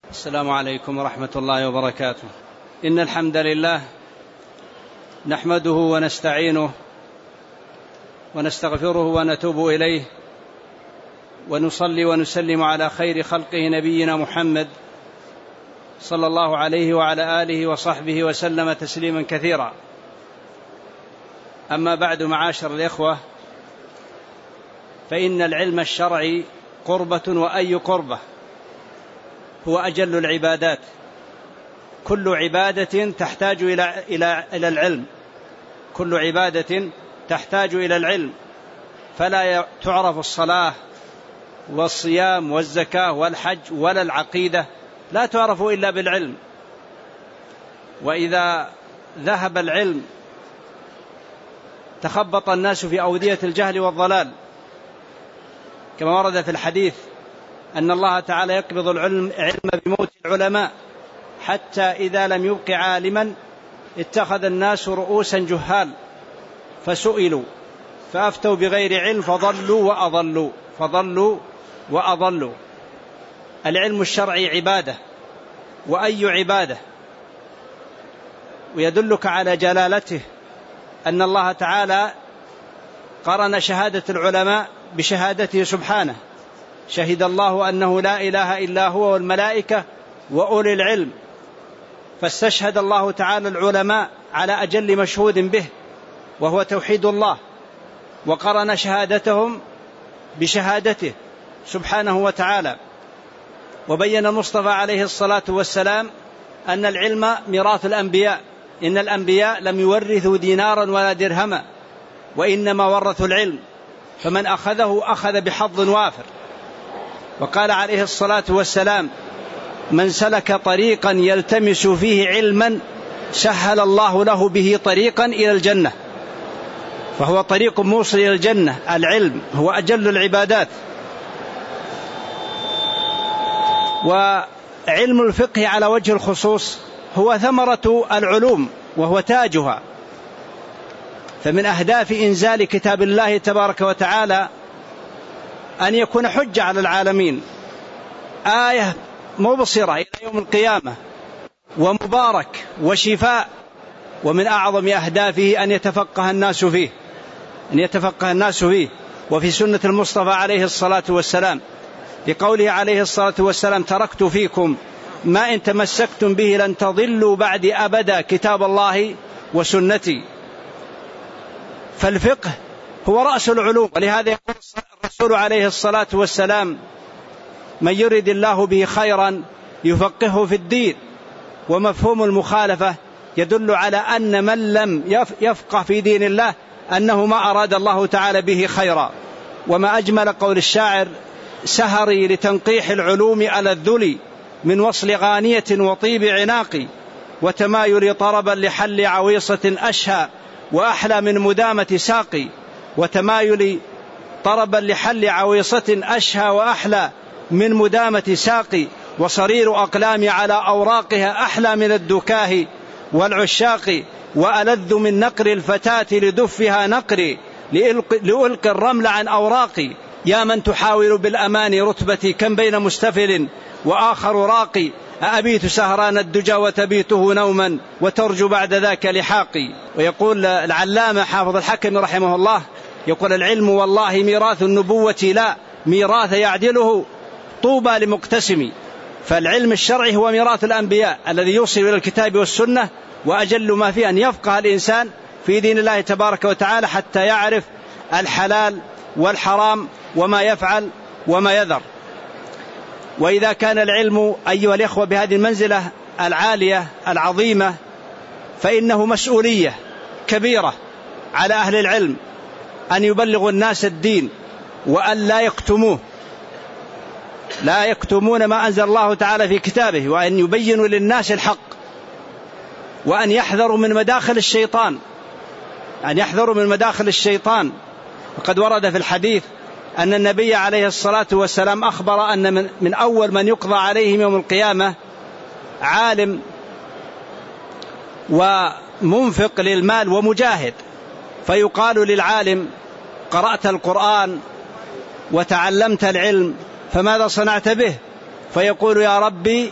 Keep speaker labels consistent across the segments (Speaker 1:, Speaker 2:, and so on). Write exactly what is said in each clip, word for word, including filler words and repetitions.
Speaker 1: السلام عليكم ورحمة الله وبركاته. إن الحمد لله نحمده ونستعينه ونستغفره ونتوب إليه، ونصلي ونسلم على خير خلقه نبينا محمد صلى الله عليه وعلى آله وصحبه وسلم تسليما كثيرا. أما بعد، معاشر الإخوة، فإن العلم الشرعي قربة، وأي قربة هو أجل العبادات. كل عبادة تحتاج إلى إلى إلى العلم، كل عبادة تحتاج إلى العلم، فلا تعرف الصلاة والصيام والزكاة والحج ولا العقيدة، لا تعرف إلا بالعلم. وإذا ذهب العلم تخبط الناس في أودية الجهل والضلال، كما ورد في الحديث أن الله تعالى يقبض العلم بموت العلماء، حتى إذا لم يبق عالما اتخذ الناس رؤوسا جهال فسئلوا فأفتوا بغير علم فضلوا وأضلوا فضلوا وأضلوا. العلم الشرعي عبادة، وأي عبادة، ويدلك على جلالته أن الله تعالى قرن شهادة العلماء بشهادته سبحانه. شهد الله أنه لا إله إلا هو والملائكة وأولي العلم، فاستشهد الله تعالى العلماء على أجل مشهود به وهو توحيد الله، وقرن شهادتهم بشهادته سبحانه وتعالى. وبين المصطفى عليه الصلاة والسلام أن العلم ميراث الأنبياء، إن الأنبياء لم يورثوا دينارا ولا درهما، وإنما ورثوا العلم، فمن أخذه أخذ بحظ وافر. وقال عليه الصلاة والسلام: من سلك طريقا يلتمس فيه علما سهل الله له به طريقا إلى الجنة، فهو طريق موصل إلى الجنة. العلم هو أجل العبادات. وعلم الفقه على وجه الخصوص هو ثمرة العلوم وهو تاجها، فمن أهداف إنزال كتاب الله تبارك وتعالى أن يكون حجة على العالمين، آية مبصرة إلى يوم القيامة، ومبارك وشفاء. ومن أعظم أهدافه أن يتفقه الناس فيه أن يتفقه الناس فيه وفي سنة المصطفى عليه الصلاة والسلام، لقوله عليه الصلاة والسلام: تركت فيكم ما إن تمسكتم به لن تضلوا بعد أبدا، كتاب الله وسنتي. فالفقه هو رأس العلوم، ولهذا يقول الرسول عليه الصلاة والسلام: من يرد الله به خيرا يفقهه في الدين. ومفهوم المخالفة يدل على أن من لم يفقه في دين الله أنه ما أراد الله تعالى به خيرا. وما أجمل قول الشاعر: سهري لتنقيح العلوم على الذل، من وصل غانية وطيب عناقي، وتمايل طربا لحل عويصة أشهى وأحلى من مدامة ساقي. وتمايل طربا لحل عويصة أشهى وأحلى من مدامة ساقي، وصرير أقلامي على أوراقها أحلى من الدكاه والعشاق، وألذ من نقر الفتاة لدفها نقري، لألقي الرمل عن أوراقي. يا من تحاول بالأمان رتبتي، كم بين مستفل وآخر راقي، أأبيت سهران الدجى وتبيته نوما، وترجو بعد ذاك لحاقي. ويقول العلامة حافظ الحكم رحمه الله، يقول: العلم والله ميراث النبوة لا ميراث يعدله طوبى لمقتسم. فالعلم الشرعي هو ميراث الأنبياء الذي يوصل إلى الكتاب والسنة، وأجل ما فيه أن يفقه الإنسان في دين الله تبارك وتعالى حتى يعرف الحلال والحرام وما يفعل وما يذر. وإذا كان العلم أيها الإخوة بهذه المنزلة العالية العظيمة، فإنه مسؤولية كبيرة على أهل العلم أن يبلغوا الناس الدين، وأن لا يكتموه لا يكتمون ما أنزل الله تعالى في كتابه، وأن يبينوا للناس الحق، وأن يحذروا من مداخل الشيطان أن يحذروا من مداخل الشيطان. وقد ورد في الحديث أن النبي عليه الصلاة والسلام أخبر أن من أول من يقضى عليهم يوم القيامة عالم ومنفق للمال ومجاهد، فيقال للعالم: قرأت القرآن وتعلمت العلم فماذا صنعت به؟ فيقول: يا ربي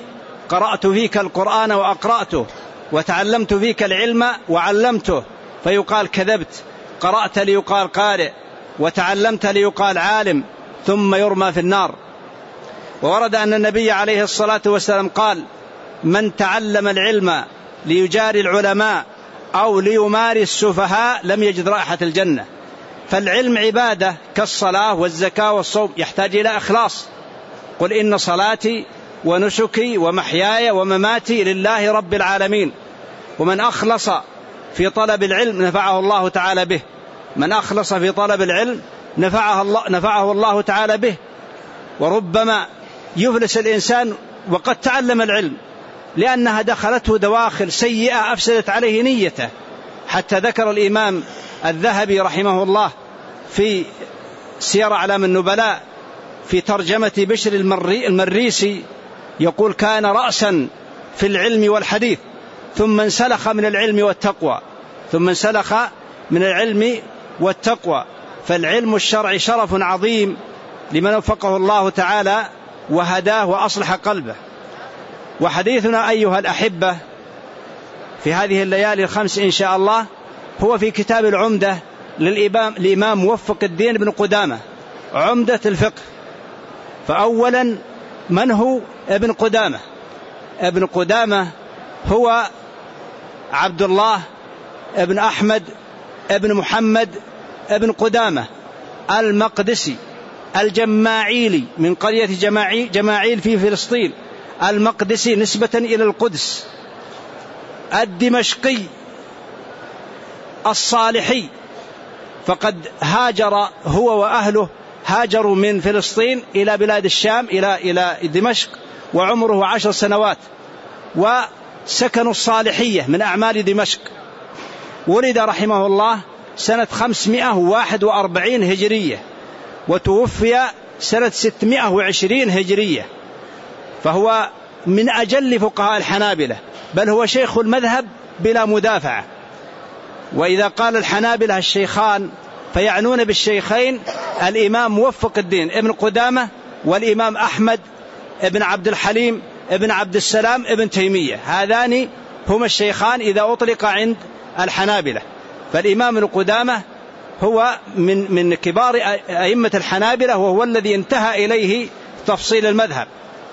Speaker 1: قرأت فيك القرآن وأقرأته، وتعلمت فيك العلم وعلمته، فيقال كذبت، قرأت ليقال قارئ، وتعلمت ليقال عالم، ثم يرمى في النار. وورد أن النبي عليه الصلاة والسلام قال: من تعلم العلم ليجاري العلماء أو ليماري السفهاء لم يجد رائحة الجنة. فالعلم عبادة كالصلاة والزكاة والصوم، يحتاج إلى إخلاص. قل إن صلاتي ونسكي ومحياي ومماتي لله رب العالمين. ومن أخلص في طلب العلم نفعه الله تعالى به، من أخلص في طلب العلم نفعه الله, نفعه الله تعالى به. وربما يفلس الإنسان وقد تعلم العلم لأنها دخلته دواخل سيئة أفسدت عليه نيته، حتى ذكر الإمام الذهبي رحمه الله في سير أعلام النبلاء في ترجمة بشر المريسي يقول: كان رأسا في العلم والحديث، ثم انسلخ من العلم والتقوى، ثم انسلخ من العلم والتقوى. فالعلم الشرعي شرف عظيم لمن وفقه الله تعالى وهداه وأصلح قلبه. وحديثنا أيها الأحبة في هذه الليالي الخمس إن شاء الله هو في كتاب العمدة للإمام موفق الدين بن قدامة، عمدة الفقه. فأولا، من هو ابن قدامة؟ ابن قدامة هو عبد الله ابن أحمد ابن محمد ابن قدامة المقدسي الجماعيلي من قرية جماعيل في فلسطين، المقدسي نسبة إلى القدس، الدمشقي الصالحي. فقد هاجر هو وأهله، هاجروا من فلسطين إلى بلاد الشام إلى إلى دمشق، وعمره عشر سنوات، وسكنوا الصالحية من أعمال دمشق. ولد رحمه الله سنة خمسمائة وواحد وأربعين هجرية، وتوفي سنة ستمائة وعشرين هجرية. فهو من أجل فقهاء الحنابلة، بل هو شيخ المذهب بلا مدافعة. وإذا قال الحنابلة الشيخان فيعنون بالشيخين الإمام موفق الدين ابن قدامة والإمام أحمد ابن عبد الحليم ابن عبد السلام ابن تيمية، هذان هما الشيخان إذا أطلق عند الحنابلة. فالإمام ابن قدامة هو من من كبار أئمة الحنابلة، وهو الذي انتهى إليه تفصيل المذهب.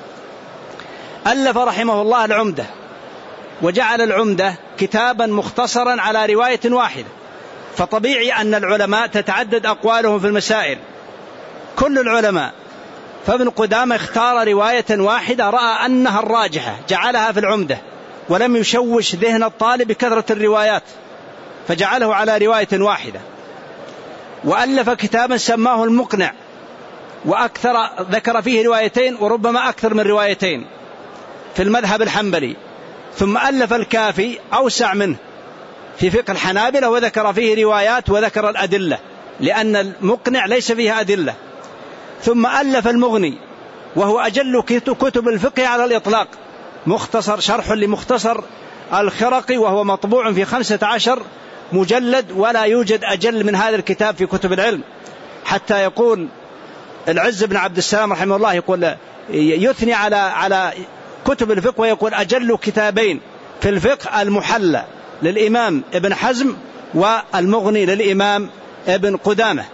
Speaker 1: ألف رحمه الله العمدة، وجعل العمدة كتابا مختصرا على رواية واحدة. فطبيعي أن العلماء تتعدد أقوالهم في المسائل، كل العلماء، فابن قدامة اختار رواية واحدة رأى أنها الراجحة جعلها في العمدة، ولم يشوش ذهن الطالب بكثرة الروايات، فجعله على رواية واحدة. وألف كتابا سماه المقنع، وأكثر ذكر فيه روايتين وربما أكثر من روايتين في المذهب الحنبلي. ثم ألف الكافي أوسع منه في فقه الحنابلة، وذكر فيه روايات وذكر الأدلة، لأن المقنع ليس فيها أدلة. ثم ألف المغني، وهو أجل كتب الفقه على الإطلاق، مختصر شرح لمختصر الخرقي، وهو مطبوع في خمسة عشر مجلد، ولا يوجد أجل من هذا الكتاب في كتب العلم. حتى يقول العز بن عبد السلام رحمه الله، يقول يثني على على كتب الفقه ويقول: أجل كتابين في الفقه المحلى للإمام ابن حزم، والمغني للإمام ابن قدامة.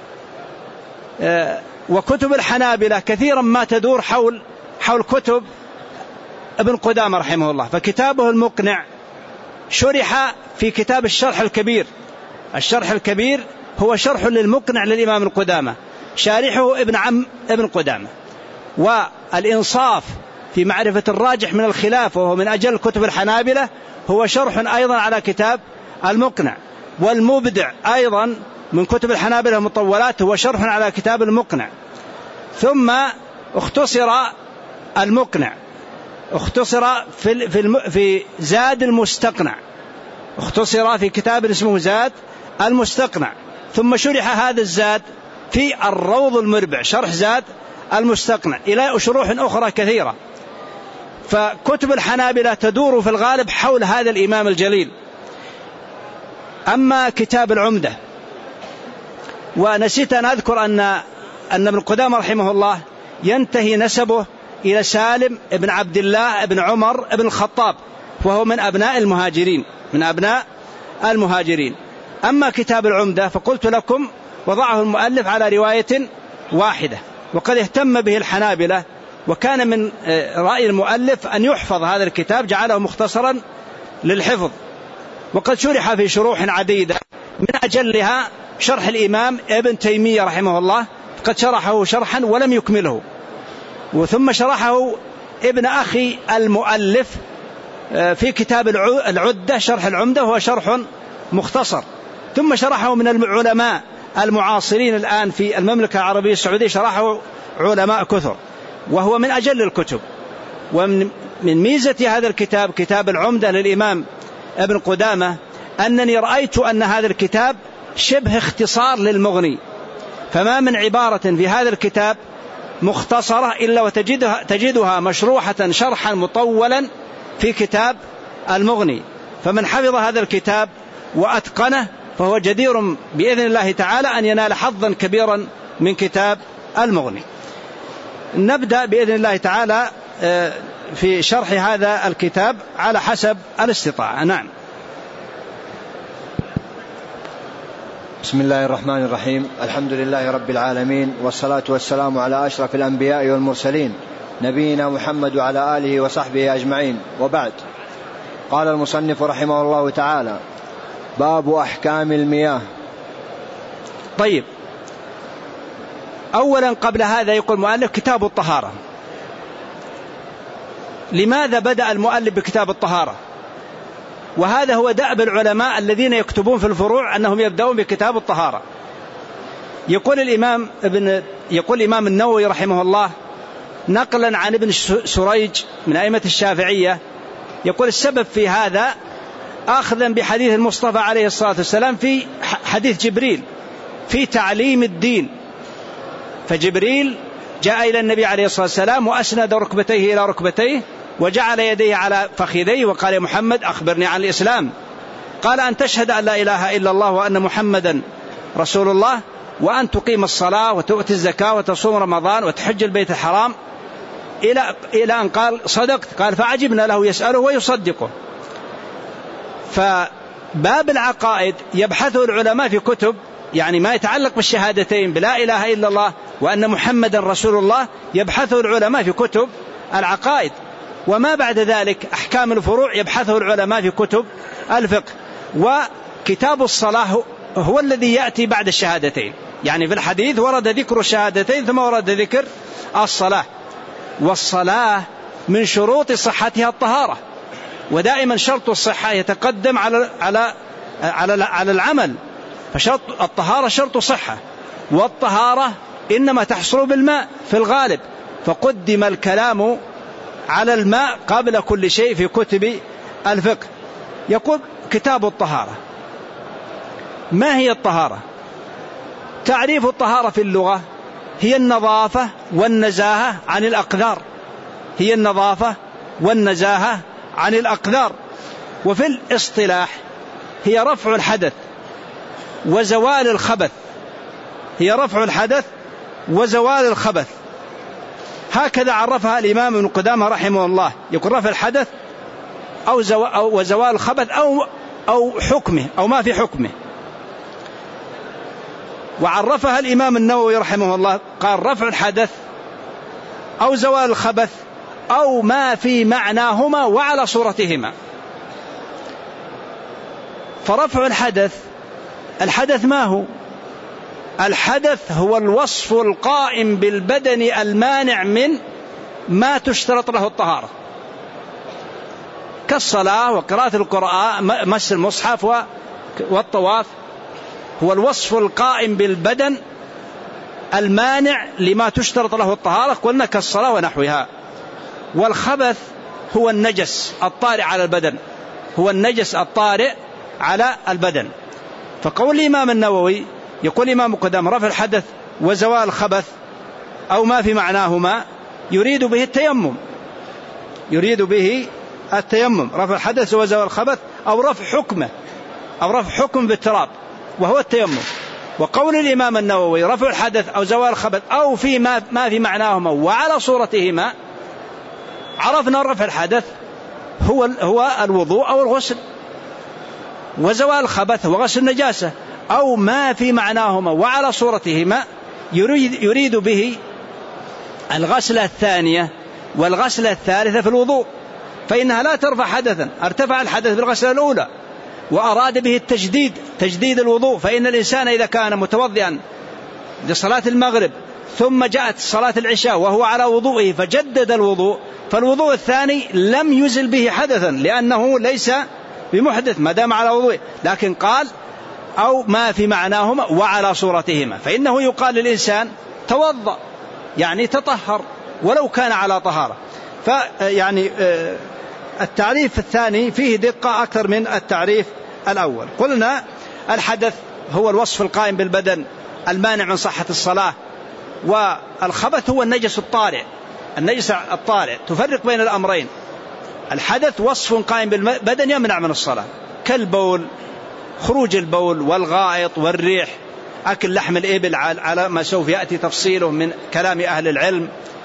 Speaker 1: وكتب الحنابلة كثيرا ما تدور حول حول كتب ابن قدامة رحمه الله. فكتابه المقنع شرح في كتاب الشرح الكبير. الشرح الكبير هو شرح للمقنع للإمام ابن قدامة، شارحه ابن عم ابن قدامة. والإنصاف في معرفة الراجح من الخلاف، وهو من أجل كتب الحنابلة، هو شرح أيضا على كتاب المقنع. والمبدع أيضا من كتب الحنابلة المطولات هو شرح على كتاب المقنع. ثم اختصر المقنع، اختصر في في في زاد المستقنع، اختصر في كتاب اسمه زاد المستقنع. ثم شرح هذا الزاد في الروض المربع، شرح زاد المستقنع، إلى شروح أخرى كثيرة. فكتب الحنابلة تدور في الغالب حول هذا الإمام الجليل. أما كتاب العمدة، ونسيت أن أذكر أن أن ابن قدامة رحمه الله ينتهي نسبه إلى سالم بن عبد الله بن عمر بن الخطاب، وهو من أبناء المهاجرين من أبناء المهاجرين. أما كتاب العمدة فقلت لكم وضعه المؤلف على رواية واحدة، وقد اهتم به الحنابلة، وكان من رأي المؤلف أن يحفظ هذا الكتاب، جعله مختصرا للحفظ، وقد شرح في شروح عديدة، من أجلها شرح الإمام ابن تيمية رحمه الله، قد شرحه شرحا ولم يكمله، وثم شرحه ابن أخي المؤلف في كتاب العدة شرح العمدة، وهو شرح مختصر، ثم شرحه من العلماء المعاصرين الآن في المملكة العربية السعودية، شرحه علماء كثر، وهو من أجل الكتب. ومن ميزة هذا الكتاب كتاب العمدة للإمام ابن قدامة أنني رأيت أن هذا الكتاب شبه اختصار للمغني، فما من عبارة في هذا الكتاب مختصرة إلا وتجدها تجدها مشروحة شرحا مطولا في كتاب المغني، فمن حفظ هذا الكتاب وأتقنه فهو جدير بإذن الله تعالى أن ينال حظا كبيرا من كتاب المغني. نبدأ بإذن الله تعالى في شرح هذا الكتاب على حسب الاستطاعة. نعم.
Speaker 2: بسم الله الرحمن الرحيم. الحمد لله رب العالمين، والصلاة والسلام على أشرف الأنبياء والمرسلين، نبينا محمد وعلى آله وصحبه أجمعين، وبعد. قال المصنف رحمه الله تعالى: باب أحكام المياه.
Speaker 1: طيب، أولا قبل هذا يقول المؤلف كتاب الطهارة. لماذا بدأ المؤلف بكتاب الطهارة؟ وهذا هو دأب العلماء الذين يكتبون في الفروع أنهم يبدأون بكتاب الطهارة. يقول الإمام ابن يقول الإمام النووي رحمه الله نقلا عن ابن سريج من أئمة الشافعية، يقول السبب في هذا أخذا بحديث المصطفى عليه الصلاة والسلام في حديث جبريل في تعليم الدين، فجبريل جاء إلى النبي عليه الصلاة والسلام وأسند ركبتيه إلى ركبتيه وجعل يديه على فخذيه وقال: يا محمد أخبرني عن الإسلام. قال: أن تشهد أن لا إله إلا الله وأن محمدا رسول الله، وأن تقيم الصلاة وتؤتي الزكاة وتصوم رمضان وتحج البيت الحرام، إلى إلى أن قال: صدقت. قال: فعجبنا له يسأله ويصدقه. فباب العقائد يبحثه العلماء في كتب، يعني ما يتعلق بالشهادتين بلا إله إلا الله وأن محمدا رسول الله يبحثه العلماء في كتب العقائد، وما بعد ذلك أحكام الفروع يبحثه العلماء في كتب الفقه. وكتاب الصلاة هو الذي يأتي بعد الشهادتين، يعني في الحديث ورد ذكر الشهادتين ثم ورد ذكر الصلاة، والصلاة من شروط صحتها الطهارة، ودائما شرط الصحة يتقدم على على على على العمل، فشرط الطهارة شرط صحة، والطهارة إنما تحصل بالماء في الغالب، فقدم الكلام على الماء قبل كل شيء في كتب الفقه. يقول كتاب الطهارة. ما هي الطهارة؟ تعريف الطهارة في اللغة هي النظافة والنزاهة عن الأقذار، هي النظافة والنزاهة عن الأقذار. وفي الاصطلاح هي رفع الحدث وزوال الخبث، هي رفع الحدث وزوال الخبث، هكذا عرفها الإمام ابن قدامة رحمه الله. يقول رفع الحدث أو, زو أو وزوال الخبث أو, أو حكمه أو ما في حكمه. وعرفها الإمام النووي رحمه الله قال: رفع الحدث أو زوال الخبث أو ما في معناهما وعلى صورتهما. فرفع الحدث، الحدث ما هو؟ الحدث هو الوصف القائم بالبدن المانع من ما تشترط له الطهارة، كالصلاة وقراءة القرآن مس المصحف والطواف، هو الوصف القائم بالبدن المانع لما تشترط له الطهارة، قلنا كالصلاة ونحوها. والخبث هو النجس الطارئ على البدن، هو النجس الطارئ على البدن. فقول الإمام النووي يقول الإمام قدام رفع الحدث وزوال الخبث أو ما في معناهما، يريد به التيمم، يريد به التيمم، رفع الحدث وزوال الخبث أو رفع حكمه أو رفع حكم بالتراب وهو التيمم. وقول الإمام النووي رفع الحدث أو زوال الخبث أو في ما, ما في معناهما وعلى صورتهما، عرفنا رفع الحدث هو هو الوضوء أو الغسل، وزوال الخبث وغسل النجاسة، أو ما في معناهما وعلى صورتهما، يريد, يريد به الغسلة الثانية والغسلة الثالثة في الوضوء، فإنها لا ترفع حدثا. ارتفع الحدث بالغسلة الأولى وأراد به التجديد، تجديد الوضوء، فإن الإنسان إذا كان متوضئا لصلاة المغرب ثم جاءت صلاة العشاء وهو على وضوئه فجدد الوضوء، فالوضوء الثاني لم يزل به حدثا لأنه ليس بمحدث ما دام على وضوئه. لكن قال أو ما في معناهما وعلى صورتهما، فإنه يقال للإنسان توضأ يعني تطهر ولو كان على طهارة. فيعني التعريف الثاني فيه دقة أكثر من التعريف الأول. قلنا الحدث هو الوصف القائم بالبدن المانع من صحة الصلاة، والخبث هو النجس الطارئ، النجس الطارئ. تفرق بين الأمرين، الحدث وصف قائم بالبدن يمنع من الصلاة كالبول، خروج البول والغائط والريح، أكل لحم الإبل على ما سوف يأتي تفصيله من كلام أهل العلم،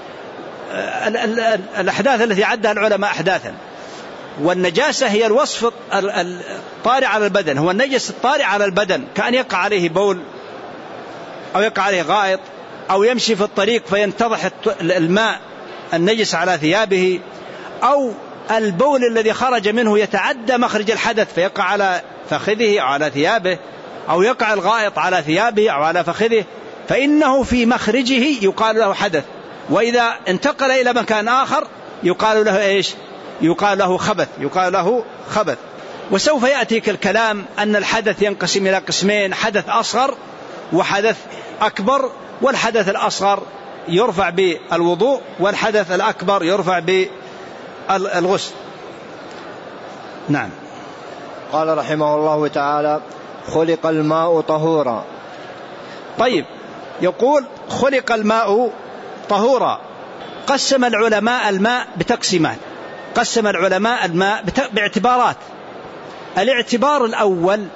Speaker 1: الأحداث التي عدها العلماء أحداثا. والنجاسة هي الوصف الطارئ على البدن، هو النجس الطارئ على البدن، كأن يقع عليه بول أو يقع عليه غائط أو يمشي في الطريق فينتضح الماء النجس على ثيابه، أو البول الذي خرج منه يتعدى مخرج الحدث فيقع على فخذه أو على ثيابه، أو يقع الغائط على ثيابه أو على فخذه، فإنه في مخرجه يقال له حدث. وإذا انتقل إلى مكان آخر يقال له إيش؟ يقال له خبث، يقال له خبث. وسوف يأتيك الكلام أن الحدث ينقسم إلى قسمين، حدث أصغر وحدث أكبر، والحدث الأصغر يرفع بالوضوء والحدث الأكبر يرفع بالغسل. نعم.
Speaker 2: قال رحمه الله تعالى: خلق الماء طهورا.
Speaker 1: طيب، يقول خلق الماء طهورا. قسم العلماء الماء بتقسيمات، قسم العلماء الماء باعتبارات. الاعتبار الأول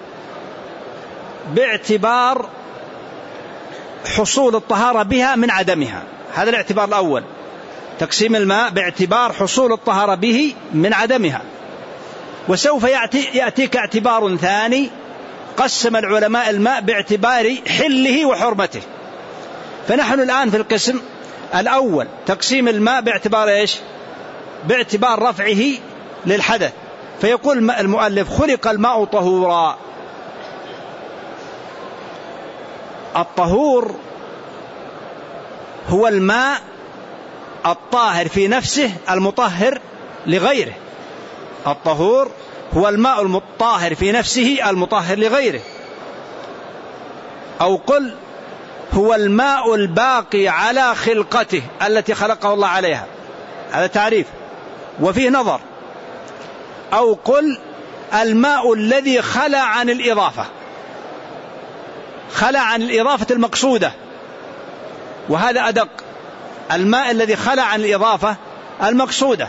Speaker 1: باعتبار حصول الطهارة بها من عدمها، هذا الاعتبار الأول، تقسيم الماء باعتبار حصول الطهارة به من عدمها. وسوف يأتي يأتيك اعتبار ثاني، قسم العلماء الماء باعتبار حله وحرمته. فنحن الآن في القسم الأول، تقسيم الماء باعتبار إيش؟ باعتبار رفعه للحدث. فيقول المؤلف: خلق الماء طهورا. الطهور هو الماء الطاهر في نفسه المطهر لغيره. الطهور هو الماء الطاهر في نفسه المطهر لغيره. أو قل هو الماء الباقي على خلقته التي خلقه الله عليها، هذا تعريف وفيه نظر. أو قل الماء الذي خلى عن الإضافة، خلى عن الإضافة المقصودة، وهذا أدق، الماء الذي خلى عن الإضافة المقصودة.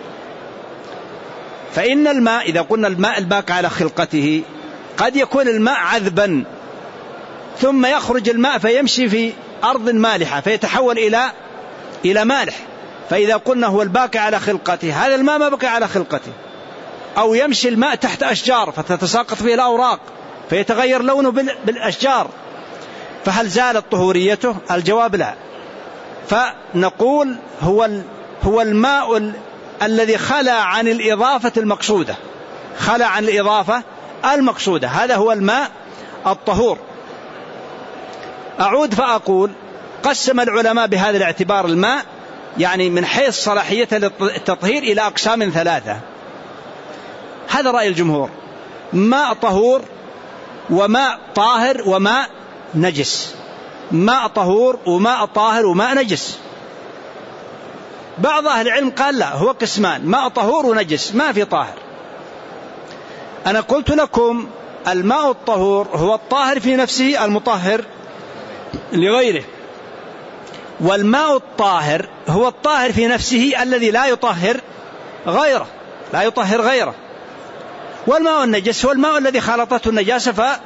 Speaker 1: فإن الماء إذا قلنا الماء الباقي على خلقته قد يكون الماء عذبا ثم يخرج الماء فيمشي في أرض مالحة فيتحول إلى إلى مالح، فإذا قلنا هو الباقي على خلقته هذا الماء ما بقي على خلقته. أو يمشي الماء تحت أشجار فتتساقط فيه الأوراق فيتغير لونه بالأشجار، فهل زالت طهوريته؟ الجواب لا. فنقول هو هو الماء ال... الذي خلى عن الإضافة المقصودة، خلى عن الإضافة المقصودة، هذا هو الماء الطهور. أعود فأقول: قسم العلماء بهذا الاعتبار الماء يعني من حيث صلاحية التطهير إلى أقسام ثلاثة. هذا رأي الجمهور: ماء طهور وماء طاهر وماء نجس، ماء طهور وماء طاهر وماء نجس. بعض أهل العلم قال لا، هو قسمان، ماء طهور ونجس، ما في طاهر. أنا قلت لكم الماء الطهور هو الطاهر في نفسه المطهر لغيره، والماء الطاهر هو الطاهر في نفسه الذي لا يطهر غيره، لا يطهر غيره. والماء النجس هو الماء الذي خلطته النجاسة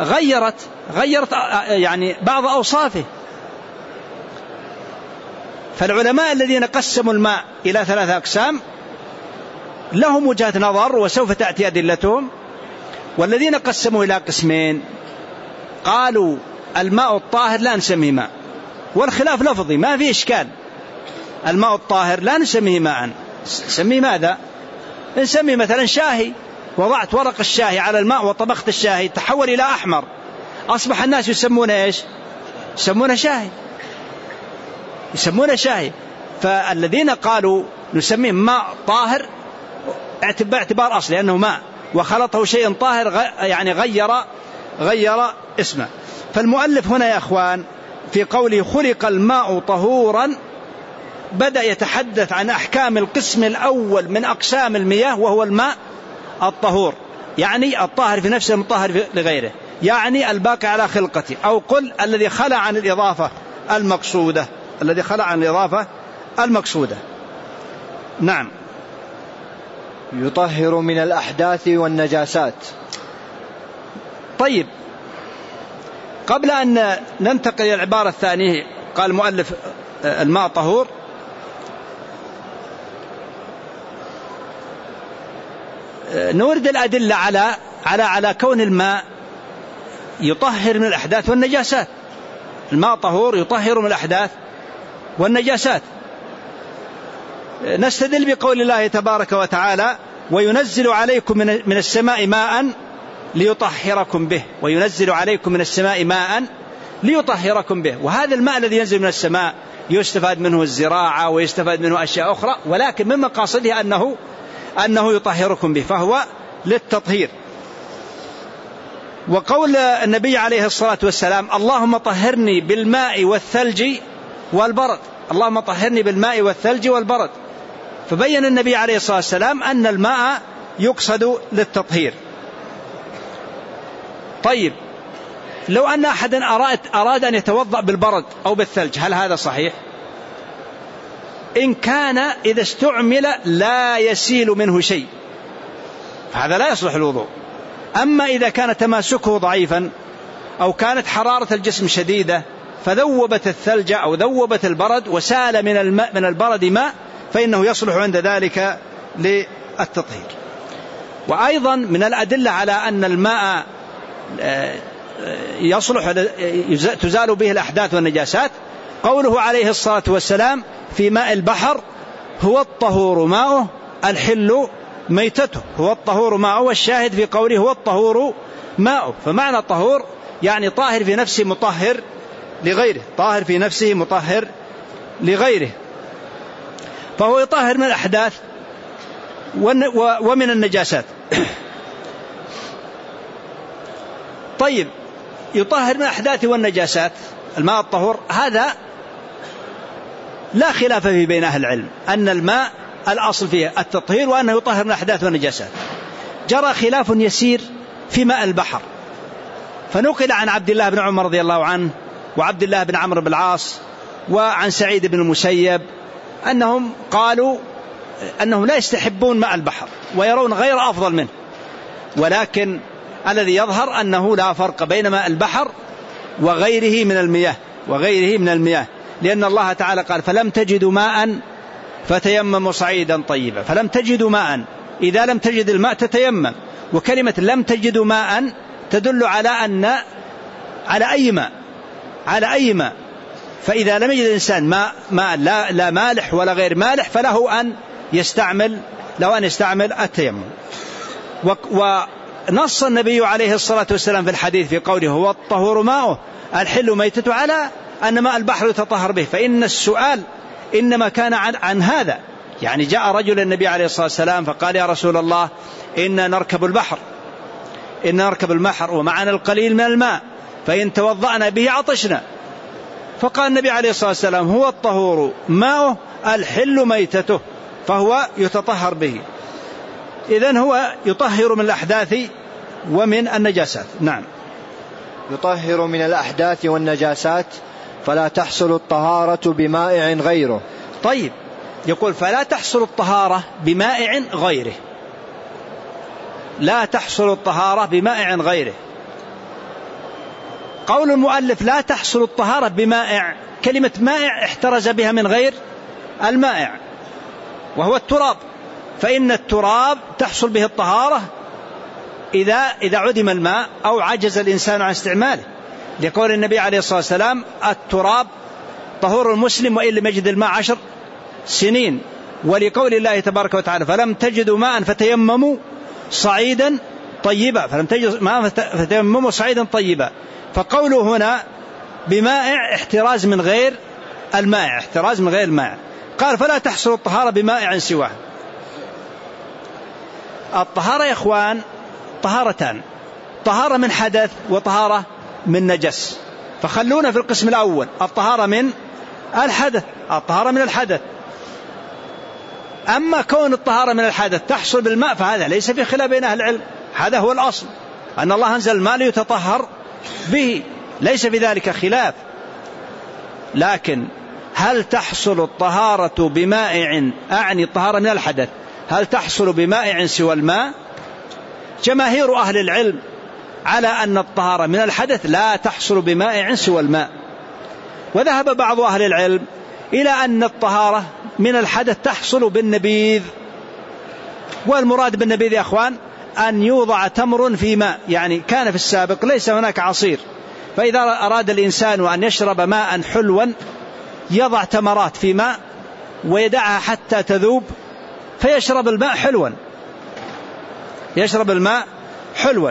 Speaker 1: فغيرت غيرت يعني بعض أوصافه. فالعلماء الذين قسموا الماء إلى ثلاثة أقسام لهم وجهة نظر وسوف تأتي أدلتهم. والذين قسموا إلى قسمين قالوا الماء الطاهر لا نسميه ماء، والخلاف لفظي ما في إشكال. الماء الطاهر لا نسميه ماء، نسميه ماذا؟ نسميه مثلا شاهي، وضعت ورق الشاهي على الماء وطبخت الشاهي تحول إلى أحمر، أصبح الناس يسمونه إيش؟ يسمونه شاهي، يسمونه شاهي. فالذين قالوا نسميه ماء طاهر باعتبار أصلي أنه ماء وخلطه شيء طاهر يعني غير غير اسمه. فالمؤلف هنا يا أخوان في قوله خلق الماء طهورا بدأ يتحدث عن أحكام القسم الأول من أقسام المياه، وهو الماء الطهور، يعني الطاهر في نفسه المطهر لغيره، يعني الباقي على خلقته، أو قل الذي خلع عن الإضافة المقصودة، الذي خلع عن الإضافة المقصودة. نعم.
Speaker 2: يطهر من الأحداث والنجاسات.
Speaker 1: طيب، قبل أن ننتقل إلى العبارة الثانية قال المؤلف الماء طهور، نورد الأدلة على على على كون الماء يطهر من الأحداث والنجاسات. الماء طهور يطهر من الأحداث والنجاسات. نستدل بقول الله تبارك وتعالى وينزل عليكم من السماء ماء ليطهركم به، وينزل عليكم من السماء ماء ليطهركم به. وهذا الماء الذي ينزل من السماء يستفاد منه الزراعة ويستفاد منه أشياء أخرى، ولكن من مقاصده أنه أنه يطهركم به، فهو للتطهير. وقول النبي عليه الصلاة والسلام اللهم طهرني بالماء والثلج والبرد، اللهم طهرني بالماء والثلج والبرد، فبين النبي عليه الصلاة والسلام أن الماء يقصد للتطهير. طيب، لو أن أحدا أراد, أراد أن يتوضأ بالبرد أو بالثلج هل هذا صحيح؟ إن كان إذا استعمل لا يسيل منه شيء هذا لا يصلح الوضوء. أما إذا كان تماسكه ضعيفا أو كانت حرارة الجسم شديدة فذوبت الثلج أو ذوبت البرد وسال من الماء من البرد ماء فإنه يصلح عند ذلك للتطهير. وأيضا من الأدلة على أن الماء يصلح تزال به الأحداث والنجاسات قوله عليه الصلاة والسلام في ماء البحر هو الطهور ماؤه الحل ميتته، هو الطهور ماؤه، والشاهد في قوله هو الطهور ماؤه، فمعنى الطهور يعني طاهر في نفسه مطهر لغيره، طاهر في نفسه مطهر لغيره، فهو يطهر من الأحداث ومن النجاسات. طيب، يطهر من الأحداث والنجاسات الماء الطهور، هذا لا خلاف فيه بين أهل العلم أن الماء الأصل فيه التطهير وأنه يطهر من الأحداث والنجاسات. جرى خلاف يسير في ماء البحر، فنقل عن عبد الله بن عمر رضي الله عنه وعبد الله بن عمرو بن العاص وعن سعيد بن المسيب أنهم قالوا أنهم لا يستحبون ماء البحر ويرون غير أفضل منه، ولكن الذي يظهر أنه لا فرق بين ماء البحر وغيره من المياه وغيره من المياه لأن الله تعالى قال فلم تجدوا ماء فتيمموا صعيدا طيبا، فلم تجدوا ماء، إذا لم تجد الماء تتيمم، وكلمة لم تجدوا ماء تدل على أن على أي ماء على أي ماء فإذا لم يجد الإنسان ماء, ماء لا, لا مالح ولا غير مالح فله أن يستعمل له أن يستعمل التيمم. ونص النبي عليه الصلاة والسلام في الحديث في قوله هو الطهور ماؤه الحل ميتته على أن ماء البحر يتطهر به، فإن السؤال إنما كان عن, عن هذا. يعني جاء رجل النبي عليه الصلاة والسلام فقال يا رسول الله إنا نركب البحر إن نركب البحر ومعنا القليل من الماء فإن توضأنا به عطشنا، فقال النبي عليه الصلاة والسلام هو الطهور ماؤه الحل ميتته، فهو يتطهر به. إذن هو يطهر من الأحداث ومن النجاسات. نعم.
Speaker 2: يطهر من الأحداث والنجاسات فلا تحصل الطهارة بمائع غيره.
Speaker 1: طيب، يقول فلا تحصل الطهارة بمائع غيره، لا تحصل الطهارة بمائع غيره. قول المؤلف لا تحصل الطهارة بمائع، كلمة مائع احترز بها من غير المائع وهو التراب، فإن التراب تحصل به الطهارة إذا إذا عدم الماء أو عجز الإنسان عن استعماله، لقول النبي عليه الصلاة والسلام التراب طهور المسلم وإن لم يجد الماء عشر سنين، ولقول الله تبارك وتعالى فلم تجدوا ماء فتيمموا صعيدا طيبا، فلم تجدوا ماء فتيمموا صعيدا طيبا. فقوله هنا بمائع احتراز من غير المائع، احتراز من غير المائع. قال فلا تحصل الطهارة بمائع سواه. الطهارة يا إخوان طهارتان، طهارة من حدث وطهارة من نجس، فخلونا في القسم الأول الطهارة من الحدث، الطهارة من الحدث. أما كون الطهارة من الحدث تحصل بالماء فهذا ليس في خلاف بين أهل العلم، هذا هو الأصل، أن الله أنزل الماء ليتطهر به، ليس في ذلك خلاف. لكن هل تحصل الطهارة بمائع، أعني الطهارة من الحدث، هل تحصل بمائع سوى الماء؟ جماهير أهل العلم على أن الطهارة من الحدث لا تحصل بمائع سوى الماء، وذهب بعض أهل العلم إلى أن الطهارة من الحدث تحصل بالنبيذ. والمراد بالنبيذ يا أخوان أن يوضع تمر في ماء، يعني كان في السابق ليس هناك عصير، فإذا أراد الإنسان أن يشرب ماء حلوا يضع تمرات في ماء ويدعها حتى تذوب فيشرب الماء حلوا، يشرب الماء حلوا.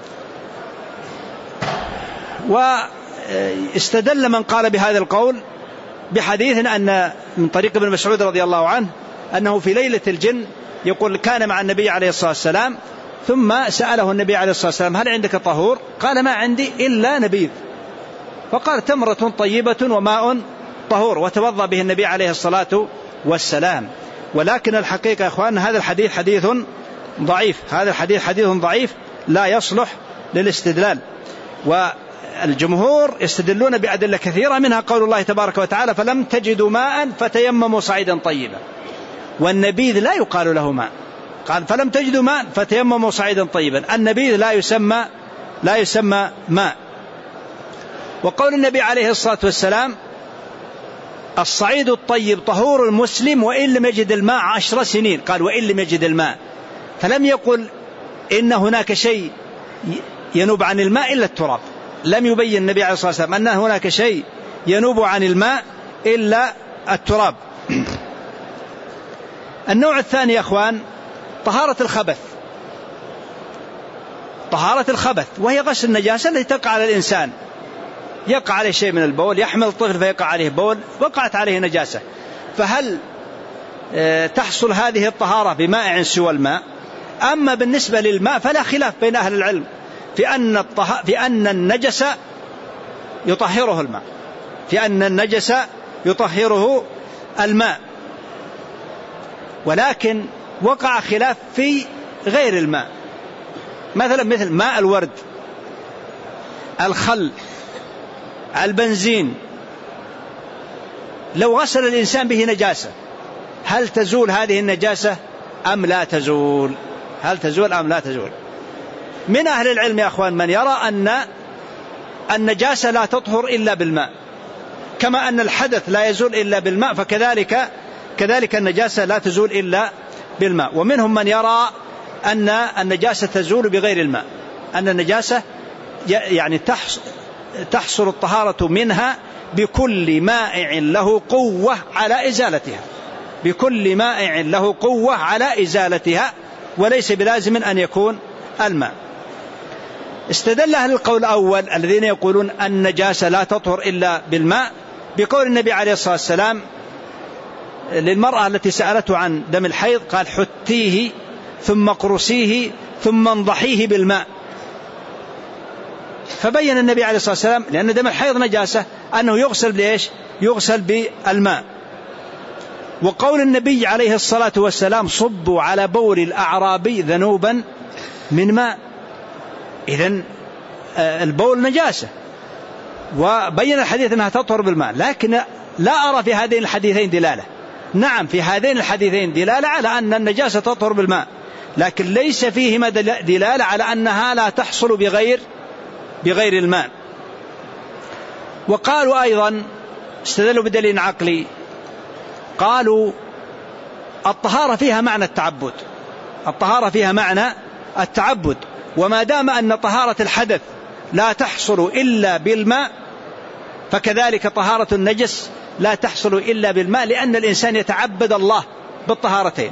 Speaker 1: واستدل من قال بهذا القول بحديث أن من طريق ابن مسعود رضي الله عنه أنه في ليلة الجن يقول كان مع النبي عليه الصلاة والسلام، ثم سأله النبي عليه الصلاة والسلام هل عندك طهور؟ قال ما عندي إلا نبيذ، فقال تمرة طيبة وماء طهور، وتوضأ به النبي عليه الصلاة والسلام. ولكن الحقيقة يا أخوان هذا الحديث حديث ضعيف، هذا الحديث حديث ضعيف لا يصلح للاستدلال. والجمهور يستدلون بأدلة كثيرة، منها قول الله تبارك وتعالى فلم تجدوا ماء فتيمموا صعيدا طيبا، والنبيذ لا يقال له ماء، قال فلم تجدوا ماء فتيمموا صعيدا طيبا، النبيذ لا يسمى لا يسمى ماء. وقول النبي عليه الصلاة والسلام الصعيد الطيب طهور المسلم وإن لم يجد الماء عشر سنين، قال وإن لم يجد الماء، فلم يقل إن هناك شيء ينوب عن الماء إلا التراب، لم يبين النبي عليه الصلاة والسلام أن هناك شيء ينوب عن الماء إلا التراب. النوع الثاني يا أخوان طهارة الخبث، طهارة الخبث وهي غسل النجاسة التي تقع على الإنسان، يقع عليه شيء من البول، يحمل الطفل فيقع عليه بول، وقعت عليه نجاسة، فهل تحصل هذه الطهارة بمائع سوى الماء؟ أما بالنسبة للماء فلا خلاف بين أهل العلم في أن, الطه... في أن النجس يطهره الماء، في أن النجس يطهره الماء، ولكن وقع خلاف في غير الماء، مثلا مثل ماء الورد، الخل، البنزين، لو غسل الإنسان به نجاسة هل تزول هذه النجاسة أم لا تزول؟ هل تزول أم لا تزول؟ من أهل العلم يا أخوان من يرى أن النجاسة لا تطهر إلا بالماء، كما أن الحدث لا يزول إلا بالماء، فكذلك كذلك النجاسة لا تزول إلا بالماء. ومنهم من يرى أن النجاسة تزول بغير الماء، أن النجاسة يعني تحصل الطهارة منها بكل مائع له قوة على إزالتها، بكل مائع له قوة على إزالتها، وليس بلازم أن يكون الماء. استدل أهل القول الأول الذين يقولون النجاسة لا تطهر إلا بالماء بقول النبي عليه الصلاة والسلام للمرأة التي سألته عن دم الحيض قال حتيه ثم اقرصيه ثم انضحيه بالماء، فبين النبي عليه الصلاة والسلام لأن دم الحيض نجاسة أنه يغسل بإيش؟ يغسل بالماء. وقول النبي عليه الصلاة والسلام صبوا على بول الأعرابي ذنوبا من ماء، إذن البول نجاسة، وبين الحديث أنها تطهر بالماء، لكن لا أرى في هذين الحديثين دلالة. نعم في هذين الحديثين دلالة على أن النجاسة تطهر بالماء، لكن ليس فيهما دلالة على أنها لا تحصل بغير بغير الماء. وقالوا أيضا استدلوا بدليل عقلي، قالوا الطهارة فيها معنى التعبد، الطهارة فيها معنى التعبد، وما دام أن طهارة الحدث لا تحصل إلا بالماء فكذلك طهارة النجس لا تحصل إلا بالماء، لأن الإنسان يتعبد الله بالطهارتين.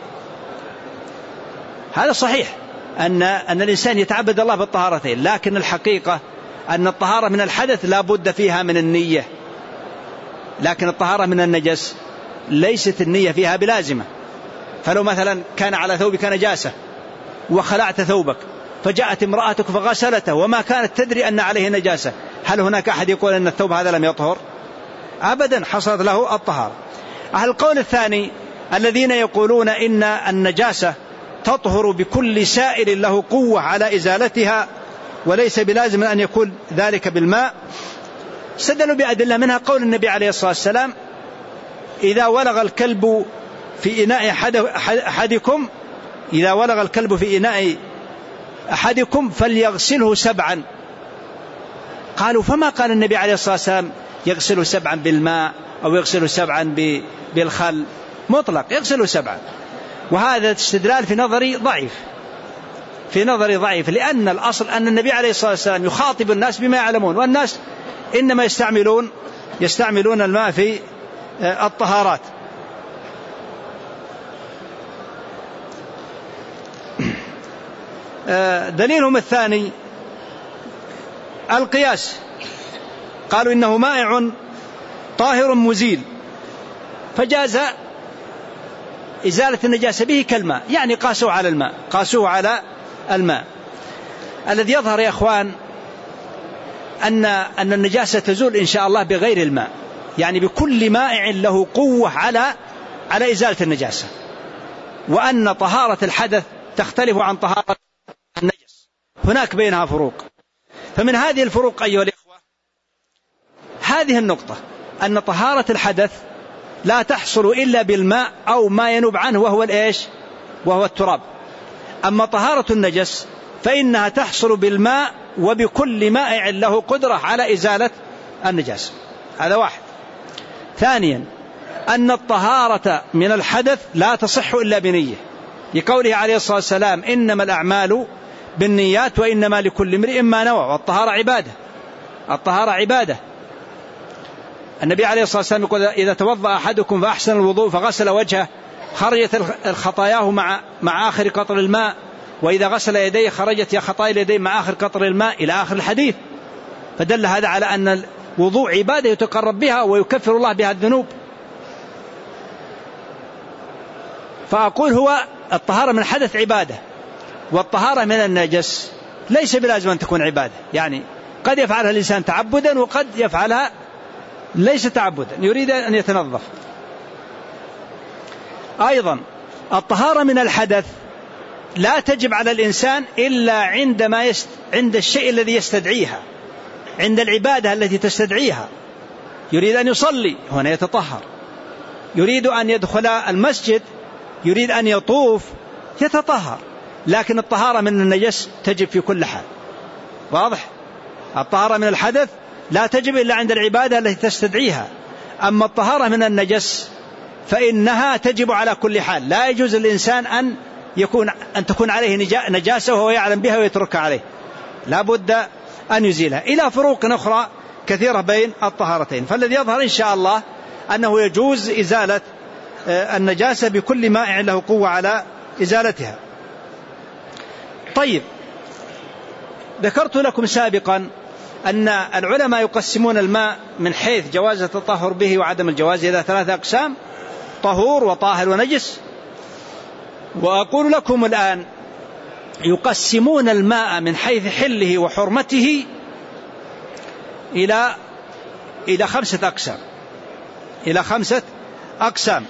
Speaker 1: هذا صحيح أن أن الإنسان يتعبد الله بالطهارتين، لكن الحقيقة أن الطهارة من الحدث لا بد فيها من النية، لكن الطهارة من النجس ليست النية فيها بلازمة. فلو مثلا كان على ثوبك نجاسة وخلعت ثوبك فجاءت امرأتك فغسلته وما كانت تدري أن عليه نجاسة، هل هناك أحد يقول أن الثوب هذا لم يطهر؟ أبدا، حصلت له الطهارة. أهل القول الثاني الذين يقولون إن النجاسة تطهر بكل سائل له قوة على إزالتها وليس بلازم أن يكون ذلك بالماء، استدلوا بأدلة، منها قول النبي عليه الصلاة والسلام: إذا ولغ الكلب في إناء أحدكم إذا ولغ الكلب في إناء أحدكم فليغسله سبعا. قالوا فما قال النبي عليه الصلاة والسلام يغسله سبعا بالماء أو يغسله سبعا بالخل؟ مطلق يغسله سبعا. وهذا الاستدلال في نظري ضعيف، في نظري ضعيف، لأن الأصل أن النبي عليه الصلاة والسلام يخاطب الناس بما يعلمون، والناس إنما يستعملون يستعملون الماء في الطهارات. دليلهم الثاني القياس، قالوا إنه مائع طاهر مزيل فجاز إزالة النجاسة به كالماء، يعني قاسوا على الماء قاسوه على الماء. الذي يظهر يا أخوان أن أن النجاسة تزول إن شاء الله بغير الماء، يعني بكل مائع له قوة على على إزالة النجاسة، وأن طهارة الحدث تختلف عن طهارة النجس، هناك بينها فروق. فمن هذه الفروق أيها الإخوة هذه النقطة، أن طهارة الحدث لا تحصل إلا بالماء أو ما ينوب عنه وهو الإيش وهو التراب. أما طهارة النجس فإنها تحصل بالماء وبكل مائع له قدرة على إزالة النجاسة. هذا واحد. ثانيا أن الطهارة من الحدث لا تصح إلا بنية، لقوله عليه الصلاة والسلام: إنما الأعمال بالنيات وإنما لكل امرئ ما نوى. والطهارة عبادة، الطهارة عبادة. النبي عليه الصلاة والسلام يقول: إذا توضأ أحدكم فأحسن الوضوء فغسل وجهه خرجت الخطاياه مع مع آخر قطر الماء، وإذا غسل يديه خرجت يا خطايا اليدين مع آخر قطر الماء، إلى آخر الحديث. فدل هذا على أن الوضوء عبادة يتقرب بها ويكفر الله بها الذنوب. فأقول هو الطهارة من الحدث عبادة، والطهارة من النجس ليس بلازم أن تكون عبادة، يعني قد يفعلها الإنسان تعبدا وقد يفعلها ليس تعبدا، يريد أن يتنظف. أيضا الطهارة من الحدث لا تجب على الإنسان إلا عندما يست... عند الشيء الذي يستدعيها، عند العبادة التي تستدعيها. يريد أن يصلي هنا يتطهر، يريد أن يدخل المسجد، يريد أن يطوف يتطهر. لكن الطهارة من النجس تجب في كل حال. واضح؟ الطهارة من الحدث لا تجب إلا عند العبادة التي تستدعيها. أما الطهارة من النجس فإنها تجب على كل حال، لا يجوز للإنسان أن يكون أن تكون عليه نجاسة وهو يعلم بها ويتركها عليه، لا بد أن يزيلها. إلى فروق أخرى كثيرة بين الطهارتين. فالذي يظهر إن شاء الله أنه يجوز إزالة النجاسة بكل مائع له قوة على إزالتها. طيب، ذكرت لكم سابقا أن العلماء يقسمون الماء من حيث جواز التطهر به وعدم الجواز إلى ثلاثة أقسام: طهور وطاهر ونجس. وأقول لكم الآن يقسمون الماء من حيث حله وحرمته إلى إلى خمسة أقسام إلى خمسة أقسام.